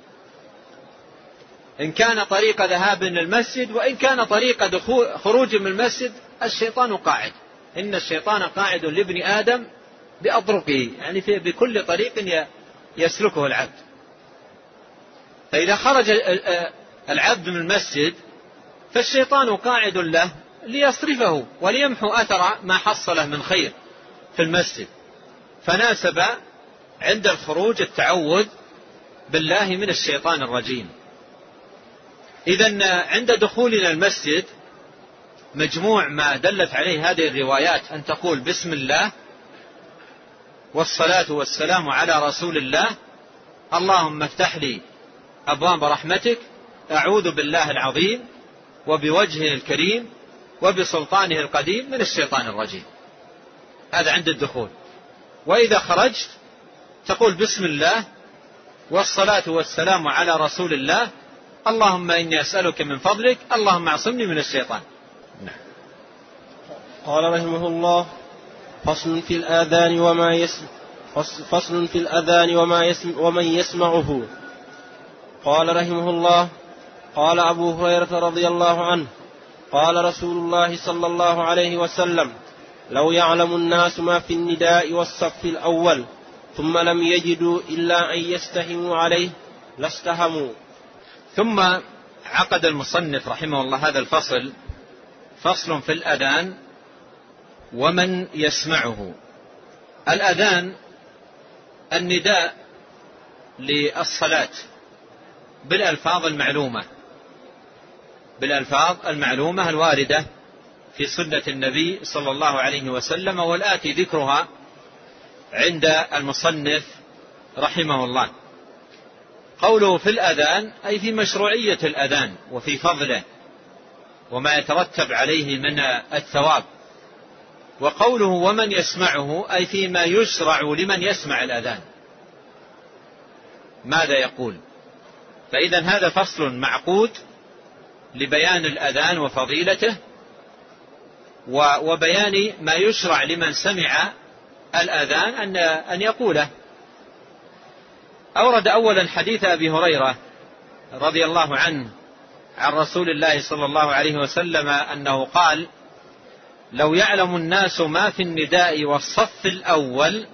إن كان طريق ذهاب من المسجد وإن كان طريق دخول خروج من المسجد الشيطان قاعد. إن الشيطان قاعد لابن آدم بأطرقه، يعني في بكل طريق يسلكه العبد. فإذا خرج العبد من المسجد فالشيطان قاعد له ليصرفه وليمحو أثر ما حصله من خير في المسجد، فناسب عند الخروج التعوذ بالله من الشيطان الرجيم. إذن عند دخولنا المسجد مجموع ما دلت عليه هذه الروايات أن تقول: بسم الله والصلاة والسلام على رسول الله، اللهم افتح لي أبواب رحمتك، أعوذ بالله العظيم وبوجهه الكريم وبسلطانه القديم من الشيطان الرجيم. هذا عند الدخول. وإذا خرجت تقول بسم الله والصلاة والسلام على رسول الله، اللهم إني أسألك من فضلك، اللهم اعصمني من الشيطان. قال رحمه الله: فصل في الآذان وما يسمع فصل في الأذان وما يسمع ومن يسمعه. قال رحمه الله: قال أبو هريرة رضي الله عنه: قال رسول الله صلى الله عليه وسلم: لو يعلم الناس ما في النداء والصف الأول ثم لم يجدوا إلا أن يستهموا عليه لاستهموا. ثم عقد المصنف رحمه الله هذا الفصل: فصل في الأذان ومن يسمعه. الأذان النداء للصلاة بالألفاظ المعلومة بالألفاظ المعلومة الواردة في سنة النبي صلى الله عليه وسلم، والآتي ذكرها عند المصنف رحمه الله. قوله في الأذان أي في مشروعية الأذان وفي فضله وما يترتب عليه من الثواب. وقوله ومن يسمعه أي فيما يشرع لمن يسمع الأذان ماذا يقول. فإذا هذا فصل معقود لبيان الأذان وفضيلته وبيان ما يشرع لمن سمع الأذان أن أن يقوله. أورد أولا حديث أبي هريرة رضي الله عنه عن رسول الله صلى الله عليه وسلم أنه قال: لو يعلم الناس ما في النداء والصف الأول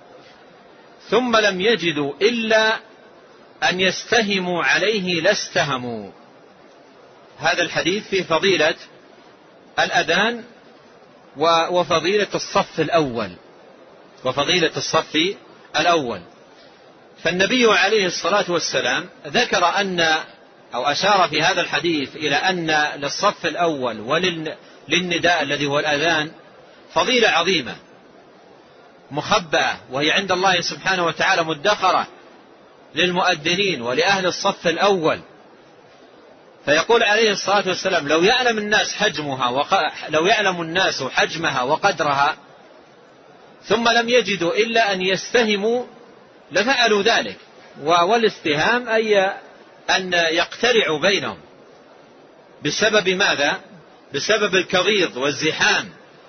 ثم لم يجدوا إلا أن يستهموا عليه لاستهموا. هذا الحديث في فضيلة الأذان وفضيلة الصف الأول وفضيلة الصف الأول. فالنبي عليه الصلاة والسلام ذكر أن أو أشار في هذا الحديث إلى أن للصف الأول وللنداء الذي هو الأذان فضيلة عظيمة مخبأة، وهي عند الله سبحانه وتعالى مدخرة للمؤذنين ولأهل الصف الأول. فيقول عليه الصلاة والسلام: لو يعلم الناس حجمها وق... لو يعلم الناس حجمها وقدرها ثم لم يجدوا إلا أن يستهموا لفعلوا ذلك. والاستهام أي أن يقترعوا بينهم بسبب ماذا؟ بسبب الكضيض والزحام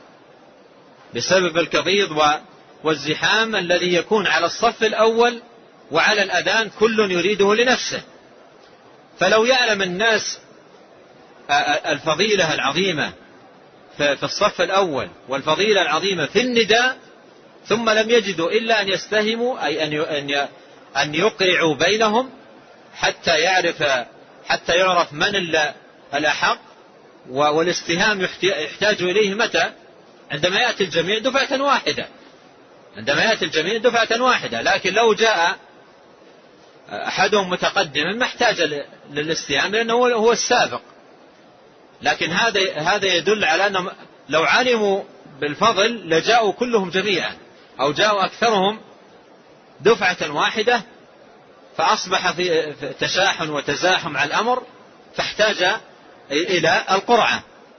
بسبب الكضيض والزحام الذي يكون على الصف الأول وعلى الأذان كل يريده لنفسه. فلو يعلم الناس الفضيلة العظيمة في الصف الأول والفضيلة العظيمة في النداء ثم لم يجدوا إلا أن يستهموا أي أن يقرعوا بينهم حتى يعرف حتى يعرف من الأحق. والاستهام يحتاج إليه متى؟ عندما يأتي الجميع دفعة واحدة عندما يأتي الجميع دفعة واحدة لكن لو جاء أحدهم متقدما ما احتاج للاستهام لأنه هو السابق. لكن هذا هذا يدل على أنهم لو علموا بالفضل لجاءوا كلهم جميعا أو جاءوا أكثرهم دفعة واحدة، فأصبح في تشاحن وتزاحم على الأمر فاحتاج إلى القرعة.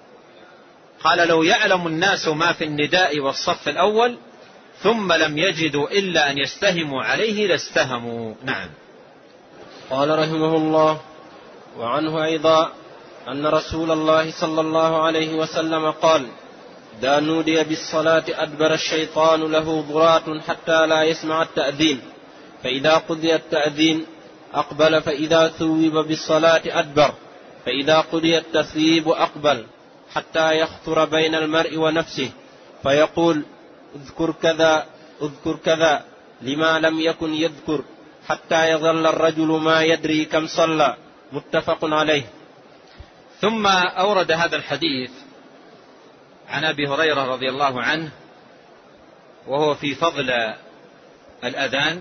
قال: لو يعلم الناس ما في النداء والصف الأول ثم لم يجدوا إلا أن يستهموا عليه لاستهموا. نعم. قال رحمه الله: وعنه أيضا أن رسول الله صلى الله عليه وسلم قال: إذا نودي بالصلاة أدبر الشيطان له ضرات حتى لا يسمع التأذين، فإذا قضي التأذين أقبل، فإذا ثوب بالصلاة أدبر، فإذا قضي التثويب أقبل، حتى يخطر بين المرء ونفسه فيقول: اذكر كذا اذكر كذا لما لم يكن يذكر، حتى يظل الرجل ما يدري كم صلى. متفق عليه. ثم أورد هذا الحديث عن أبي هريرة رضي الله عنه وهو في فضل الأذان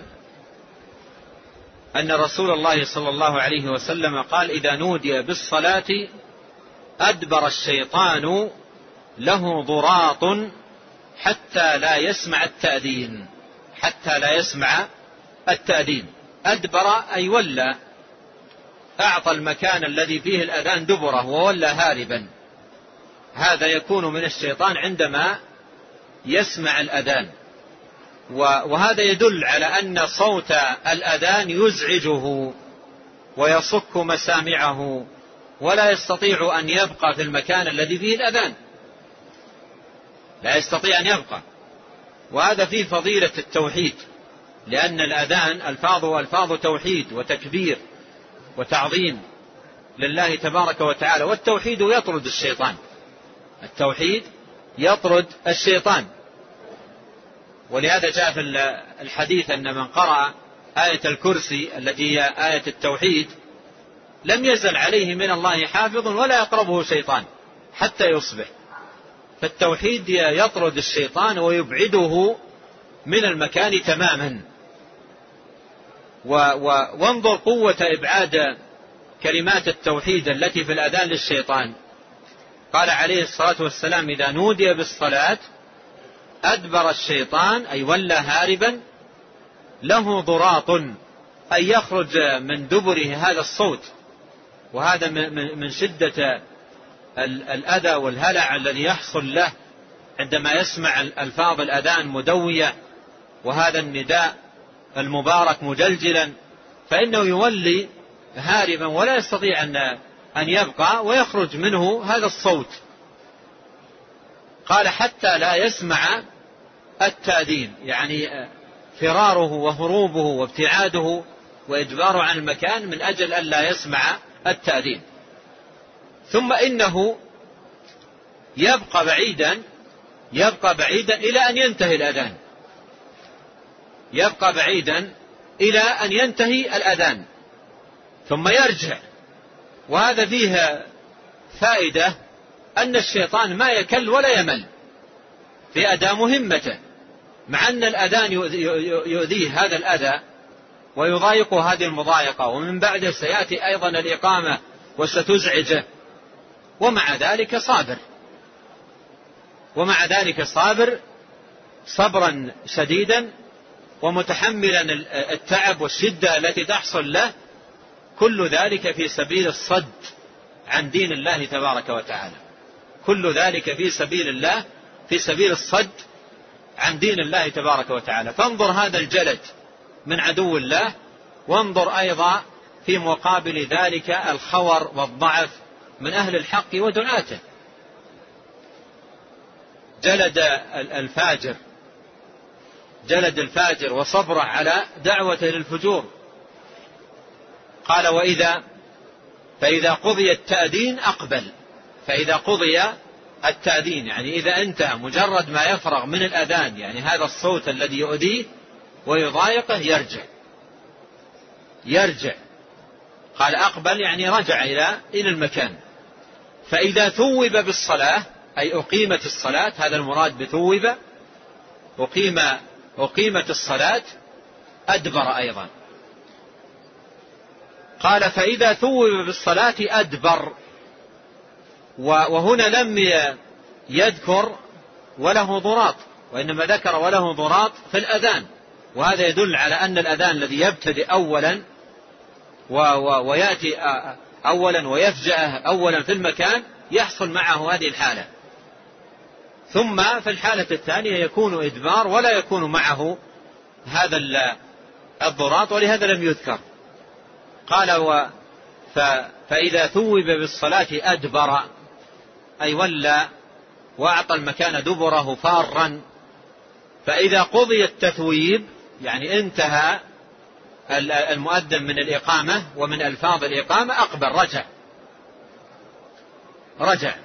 أن رسول الله صلى الله عليه وسلم قال: إذا نودي بالصلاة أدبر الشيطان له ضراط حتى لا يسمع التأذين حتى لا يسمع التأذين. أدبر أي ولى أعطى المكان الذي فيه الأذان دبره وولى هاربا، هذا يكون من الشيطان عندما يسمع الأذان. وهذا يدل على أن صوت الأذان يزعجه ويصك مسامعه، ولا يستطيع أن يبقى في المكان الذي فيه الأذان، لا يستطيع أن يبقى. وهذا فيه فضيلة التوحيد، لأن الأذان ألفاظه ألفاظ توحيد وتكبير وتعظيم لله تبارك وتعالى، والتوحيد يطرد الشيطان، التوحيد يطرد الشيطان. ولهذا جاء في الحديث أن من قرأ آية الكرسي التي هي آية التوحيد لم يزل عليه من الله حافظ ولا يقربه شيطان حتى يصبح. فالتوحيد يطرد الشيطان ويبعده من المكان تماما. وانظر قوة إبعاد كلمات التوحيد التي في الأذان للشيطان. قال عليه الصلاة والسلام: إذا نودي بالصلاة أدبر الشيطان، أي ولى هاربا، له ضراط، أي يخرج من دبره هذا الصوت، وهذا من شدة الأذى والهلع الذي يحصل له عندما يسمع الألفاظ الأذان مدوية وهذا النداء المبارك مجلجلا، فإنه يولي هاربا ولا يستطيع أن يبقى ويخرج منه هذا الصوت. قال: حتى لا يسمع التأذين، يعني فراره وهروبه وابتعاده وإجباره عن المكان من أجل أن لا يسمع التأذين. ثم إنه يبقى بعيدا يبقى بعيدا إلى أن ينتهي الأذان، يبقى بعيدا إلى أن ينتهي الأذان ثم يرجع. وهذا فيه فائدة أن الشيطان ما يكل ولا يمل في أداء مهمته، مع أن الأذان يؤذيه هذا الأذى ويضايقه هذه المضايقة، ومن بعده سيأتي أيضا الإقامة وستزعجه، ومع ذلك صابر ومع ذلك صابر صبرا شديدا ومتحملا التعب والشدة التي تحصل له، كل ذلك في سبيل الصد عن دين الله تبارك وتعالى، كل ذلك في سبيل الله في سبيل الصد عن دين الله تبارك وتعالى. فانظر هذا الجلد من عدو الله، وانظر أيضا في مقابل ذلك الخور والضعف من أهل الحق ودعاته. جلد الفاجر جلد الفاجر وصبره على دعوته للفجور. قال: وإذا فإذا قضي التأذين أقبل. فإذا قضي التأذين يعني إذا انتهى، مجرد ما يفرغ من الأذان، يعني هذا الصوت الذي يؤذيه ويضايقه، يرجع يرجع قال: أقبل يعني رجع إلى إلى المكان. فإذا ثوب بالصلاة، أي أقيمت الصلاة، هذا المراد بثوب، أقيم أقيمت الصلاة، أدبر أيضا. قال: فإذا ثوب بالصلاة أدبر. وهنا لم يذكر وله ضراط، وإنما ذكر وله ضراط في الأذان، وهذا يدل على أن الأذان الذي يبتدئ أولا ويأتي أولا ويفجأه أولا في المكان يحصل معه هذه الحالة، ثم في الحالة الثانية يكون إدبار ولا يكون معه هذا الضراط، ولهذا لم يذكر. قال: و فإذا ثوب بالصلاة أدبر، أي ولى وأعطى المكان دبره فارا. فإذا قضي التثويب يعني انتهى المؤذن من الإقامة ومن ألفاظ الإقامة، أقبل، رجع رجع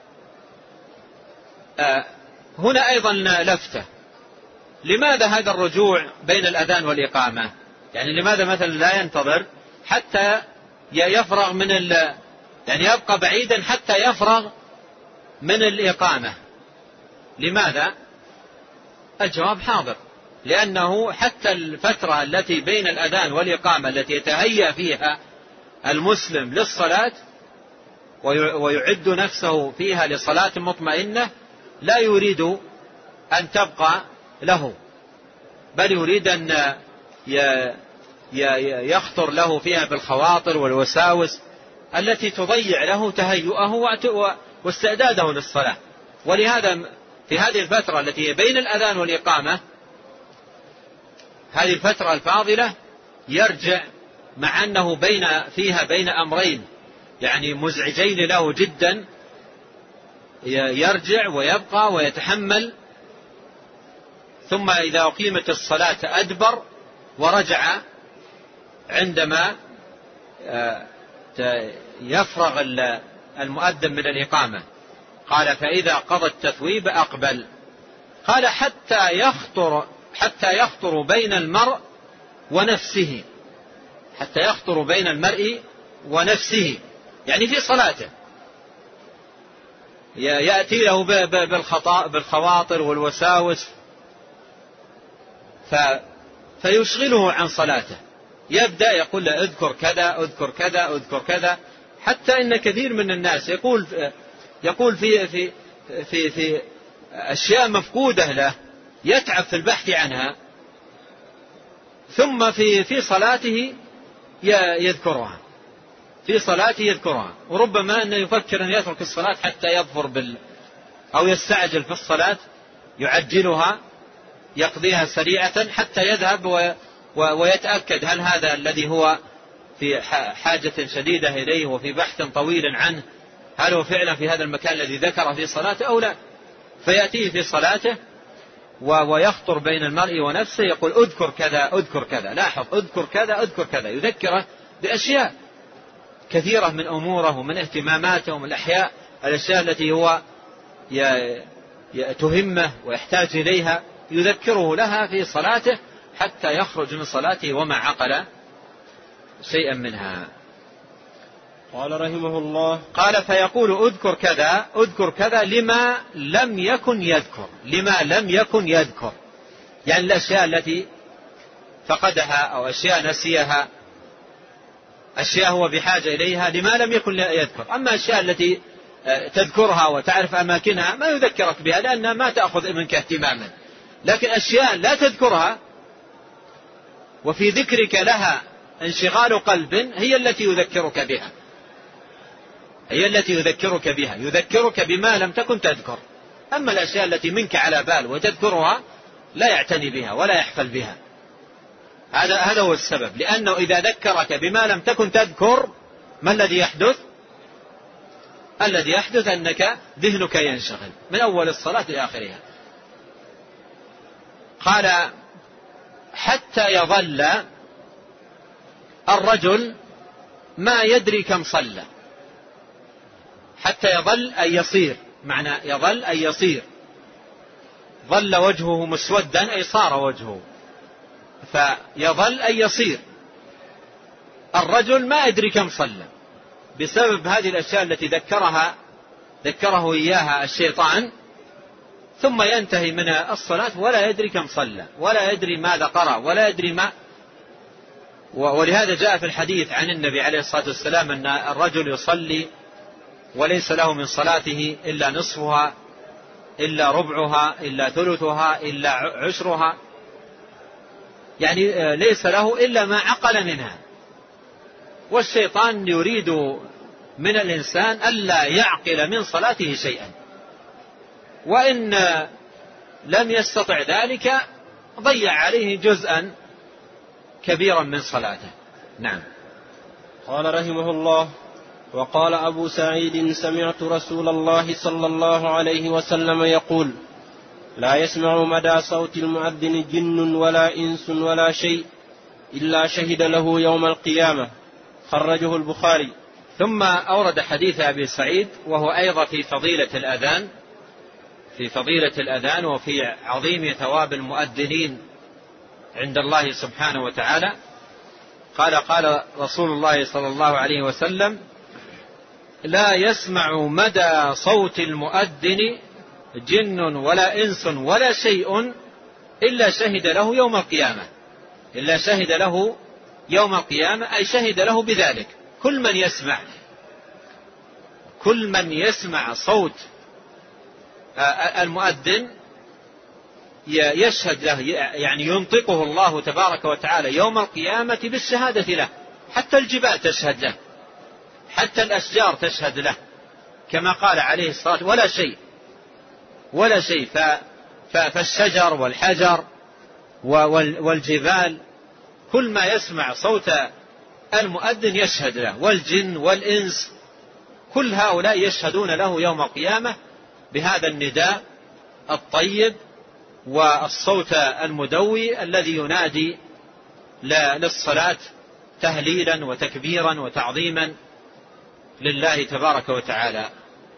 آه هنا أيضا لفتة: لماذا هذا الرجوع بين الأذان والإقامة؟ يعني لماذا مثلا لا ينتظر حتى يفرغ من ال... يعني يبقى بعيدا حتى يفرغ من الإقامة؟ لماذا؟ الجواب حاضر، لأنه حتى الفترة التي بين الأذان والإقامة التي يتهيأ فيها المسلم للصلاة ويعد نفسه فيها لصلاة مطمئنة، لا يريد أن تبقى له، بل يريد أن يخطر له فيها بالخواطر والوساوس التي تضيع له تهيؤه واستعداده للصلاة. ولهذا في هذه الفترة التي بين الأذان والإقامة، هذه الفترة الفاضلة، يرجع مع أنه بين فيها بين أمرين يعني مزعجين له جدا، يرجع ويبقى ويتحمل، ثم إذا أقيمت الصلاة أدبر ورجع عندما يفرغ المؤذن من الإقامة. قال فإذا قضى التثويب أقبل. قال حتى يخطر حتى يخطر بين المرء ونفسه، حتى يخطر بين المرء ونفسه يعني في صلاته، يأتي له بالخواطر والوساوس فيشغله عن صلاته، يبدأ يقول له اذكر كذا اذكر كذا اذكر كذا، حتى إن كثير من الناس يقول يقول في في في في أشياء مفقودة له يتعب في البحث عنها، ثم في في صلاته يذكرها في صلاته يذكرها وربما أنه يفكر أن يترك الصلاة حتى يظفر بال أو يستعجل في الصلاة، يعجلها يقضيها سريعة حتى يذهب ويتأكد هل هذا الذي هو في حاجة شديدة إليه وفي بحث طويل عنه هل هو فعلا في هذا المكان الذي ذكره في صلاته أو لا. فيأتيه في صلاته ويخطر بين المرء ونفسه، يقول اذكر كذا اذكر كذا، لاحظ اذكر كذا اذكر كذا، يذكره بأشياء كثيرة من أموره ومن اهتماماته ومن الأحياء الأشياء التي هو تهمه ويحتاج إليها، يذكره لها في صلاته حتى يخرج من صلاته وما عقل شيئا منها. قال رحمه الله قال فيقول اذكر كذا اذكر كذا لما لم يكن يذكر، لما لم يكن يذكر يعني الأشياء التي فقدها أو أشياء نسيها، أشياء هو بحاجة إليها لما لم يكن يذكر. أما الأشياء التي تذكرها وتعرف أماكنها ما يذكرك بها لأنها ما تأخذ منك اهتماما، لكن أشياء لا تذكرها وفي ذكرك لها انشغال قلب هي التي يذكرك بها، هي التي يذكرك بها، يذكرك بما لم تكن تذكر. أما الأشياء التي منك على بال وتذكرها لا يعتني بها ولا يحفل بها. هذا هذا هو السبب، لأنه إذا ذكرك بما لم تكن تذكر ما الذي يحدث؟ الذي يحدث أنك ذهنك ينشغل من أول الصلاة إلى آخرها. قال حتى يظل الرجل ما يدري كم صلى، حتى يظل أن يصير، معنى يظل أن يصير، ظل وجهه مسودا أي صار وجهه، فيظل أن يصير الرجل ما يدري كم صلى بسبب هذه الأشياء التي ذكرها ذكره إياها الشيطان، ثم ينتهي من الصلاة ولا يدري كم صلى ولا يدري ماذا قرأ ولا يدري ما. ولهذا جاء في الحديث عن النبي عليه الصلاة والسلام أن الرجل يصلي وليس له من صلاته إلا نصفها إلا ربعها إلا ثلثها إلا عشرها، يعني ليس له إلا ما عقل منها. والشيطان يريد من الإنسان ألا يعقل من صلاته شيئا، وإن لم يستطع ذلك ضيع عليه جزءا كبيرا من صلاته. نعم. قال رحمه الله وقال أبو سعيد سمعت رسول الله صلى الله عليه وسلم يقول لا يسمع مدى صوت المؤذن جن ولا إنس ولا شيء إلا شهد له يوم القيامة، خرجه البخاري. ثم أورد حديث أبي سعيد وهو أيضا في فضيلة الأذان في فضيلة الأذان وفي عظيم ثواب المؤذنين عند الله سبحانه وتعالى. قال قال رسول الله صلى الله عليه وسلم لا يسمع مدى صوت المؤذن جن ولا إنس ولا شيء إلا شهد له يوم القيامة، إلا شهد له يوم القيامة أي شهد له بذلك. كل من يسمع كل من يسمع صوت المؤذن يشهد له، يعني ينطقه الله تبارك وتعالى يوم القيامة بالشهادة له. حتى الجبال تشهد له، حتى الأشجار تشهد له، كما قال عليه الصلاة والسلام: ولا شيء ولا شيء. فالشجر والحجر والجبال كل ما يسمع صوت المؤذن يشهد له، والجن والإنس كل هؤلاء يشهدون له يوم القيامة بهذا النداء الطيب والصوت المدوي الذي ينادي للصلاة تهليلا وتكبيرا وتعظيما لله تبارك وتعالى.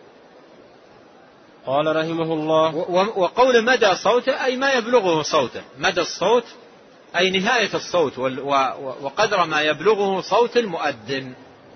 قال رحمه الله: وقول مدى صوته أي ما يبلغه صوته، مدى الصوت أي نهاية الصوت وقدر ما يبلغه صوت المؤذن.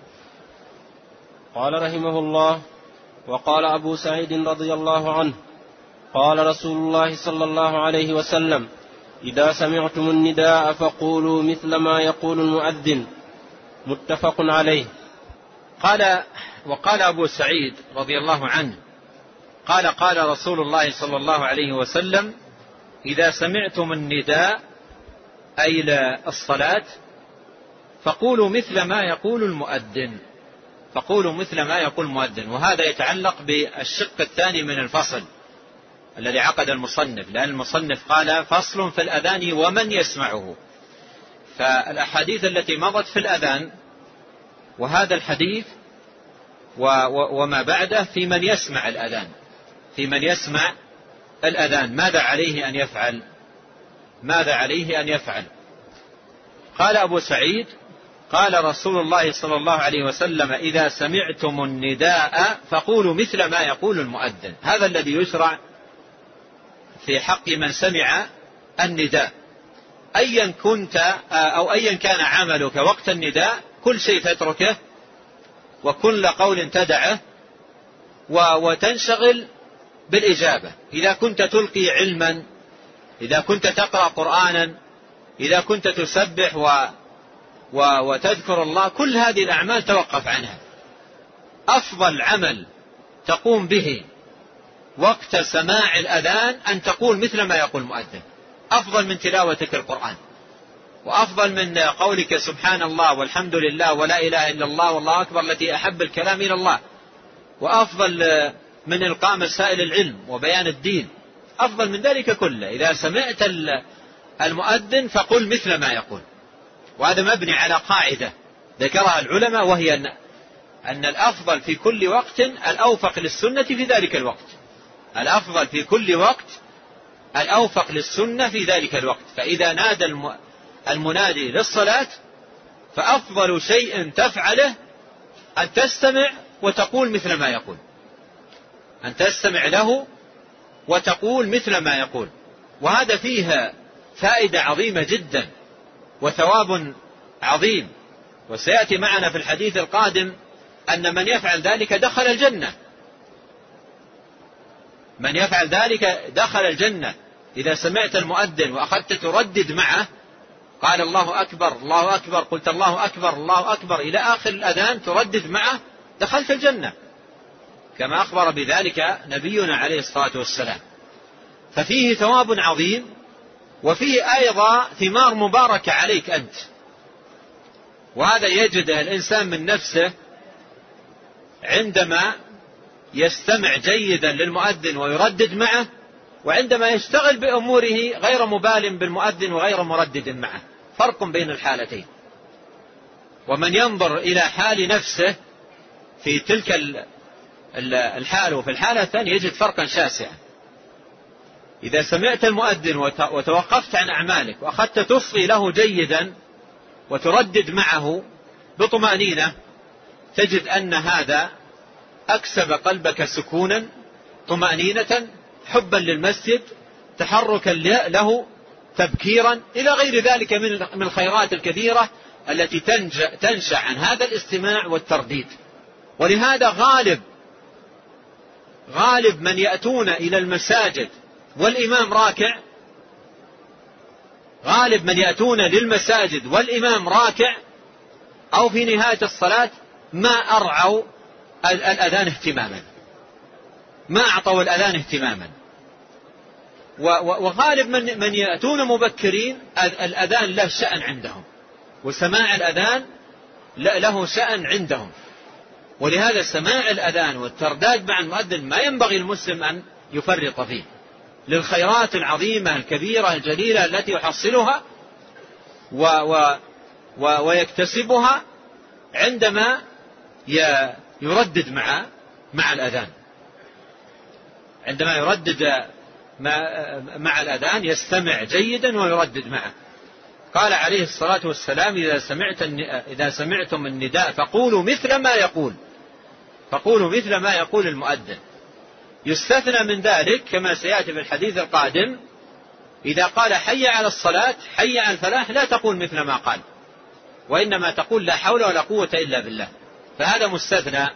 قال رحمه الله: وقال أبو سعيد رضي الله عنه: قال رسول الله صلى الله عليه وسلم: إذا سمعتم النداء فقولوا مثل ما يقول المؤذن. متفق عليه. قال وقال أبو سعيد رضي الله عنه قال قال رسول الله صلى الله عليه وسلم: إذا سمعتم النداء أي للصلاة فقولوا مثل ما يقول المؤذن، فقولوا مثل ما يقول المؤذن. وهذا يتعلق بالشق الثاني من الفصل الذي عقد المصنف، لأن المصنف قال: فصل في الأذان ومن يسمعه. فالأحاديث التي مضت في الأذان وهذا الحديث وما بعده في من يسمع الأذان، في من يسمع الأذان ماذا عليه أن يفعل؟ ماذا عليه أن يفعل؟ قال أبو سعيد: قال رسول الله صلى الله عليه وسلم: إذا سمعتم النداء فقولوا مثل ما يقول المؤذن. هذا الذي يشرع في حق من سمع النداء، أيا كنت أو أيا كان عملك وقت النداء، كل شيء تتركه وكل قول تدعه وتنشغل بالإجابة. إذا كنت تلقي علما، إذا كنت تقرأ قرآنا، إذا كنت تسبح و وتذكر الله، كل هذه الأعمال توقف عنها. أفضل عمل تقوم به وقت سماع الأذان أن تقول مثل ما يقول المؤذن، أفضل من تلاوتك القرآن، وأفضل من قولك سبحان الله والحمد لله ولا إله إلا الله والله أكبر التي أحب الكلام إلى الله، وأفضل من إلقاء مسائل العلم وبيان الدين، أفضل من ذلك كله. إذا سمعت المؤذن فقل مثل ما يقول. وهذا مبني على قاعدة ذكرها العلماء، وهي أن الأفضل في كل وقت الأوفق للسنة في ذلك الوقت. الأفضل في كل وقت الأوفق للسنة في ذلك الوقت. فإذا نادى المنادي للصلاة فأفضل شيء تفعله أن تستمع وتقول مثل ما يقول، أن تستمع له وتقول مثل ما يقول. وهذا فيه فائدة عظيمة جدا وثواب عظيم. وسيأتي معنا في الحديث القادم أن من يفعل ذلك دخل الجنة، من يفعل ذلك دخل الجنة. إذا سمعت المؤذن وأخذت تردد معه، قال الله أكبر الله أكبر، قلت الله أكبر الله أكبر إلى آخر الأذان تردد معه، دخلت الجنة، كما أخبر بذلك نبينا عليه الصلاة والسلام. ففيه ثواب عظيم، وفيه أيضا ثمار مباركة عليك أنت. وهذا يجده الإنسان من نفسه عندما يستمع جيدا للمؤذن ويردد معه، وعندما يشتغل بأموره غير مبال بالمؤذن وغير مردد معه. فرق بين الحالتين. ومن ينظر إلى حال نفسه في تلك الحالة وفي الحالة الثانية يجد فرقا شاسعا. إذا سمعت المؤذن وتوقفت عن أعمالك وأخذت تصغي له جيدا وتردد معه بطمأنينة، تجد أن هذا أكسب قلبك سكونا، طمأنينة، حبا للمسجد، تحركا له، تبكيرا، إلى غير ذلك من الخيرات الكثيرة التي تنشأ عن هذا الاستماع والترديد. ولهذا غالب غالب من يأتون إلى المساجد والإمام راكع، غالب من يأتون للمساجد والإمام راكع أو في نهاية الصلاة ما أرعوا الأذان اهتماما، ما أعطوا الأذان اهتماما. وغالب من من يأتون مبكرين الأذان له شأن عندهم، وسماع الأذان له شأن عندهم، ولهذا سماع الأذان والترداد مع المؤذن ما ينبغي المسلم أن يفرط فيه، للخيرات العظيمة الكبيرة الجليلة التي يحصلها و و و ويكتسبها عندما يردد مع مع الأذان. عندما يردد مع الأذان يستمع جيدا ويردد معه. قال عليه الصلاة والسلام: إذا سمعت إذا سمعتم النداء فقولوا مثل ما يقول فقولوا مثل ما يقول المؤذن. يستثنى من ذلك كما سيأتي في الحديث القادم: إذا قال حي على الصلاة حي على الفلاح لا تقول مثل ما قال، وإنما تقول لا حول ولا قوة إلا بالله، فهذا مستثنى.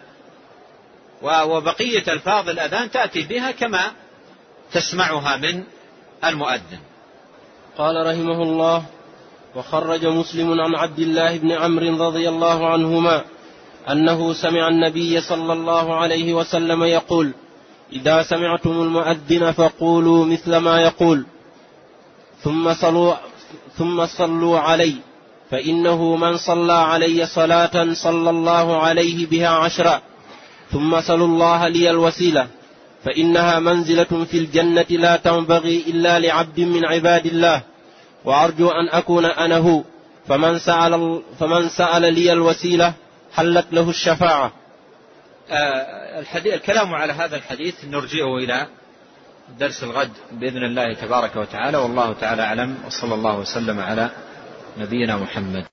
وبقية الفاظ الأذان تأتي بها كما تسمعها من المؤذن. قال رحمه الله: وخرج مسلم عن عبد الله بن عمرو رضي الله عنهما أنه سمع النبي صلى الله عليه وسلم يقول: إذا سمعتم المؤذن فقولوا مثل ما يقول، ثم صلوا, ثم صلوا علي، فإنه من صلى علي صلاة صلى الله عليه بها عشرا، ثم صلوا الله لي الوسيلة، فإنها منزلة في الجنة لا تنبغي إلا لعبد من عباد الله، وأرجو أن أكون أنا هو، فمن سأل, فمن سأل لي الوسيلة حلت له الشفاعة. آه الكلام على هذا الحديث نرجعه إلى درس الغد بإذن الله تبارك وتعالى، والله تعالى أعلم، وصلى الله وسلم على نبينا محمد.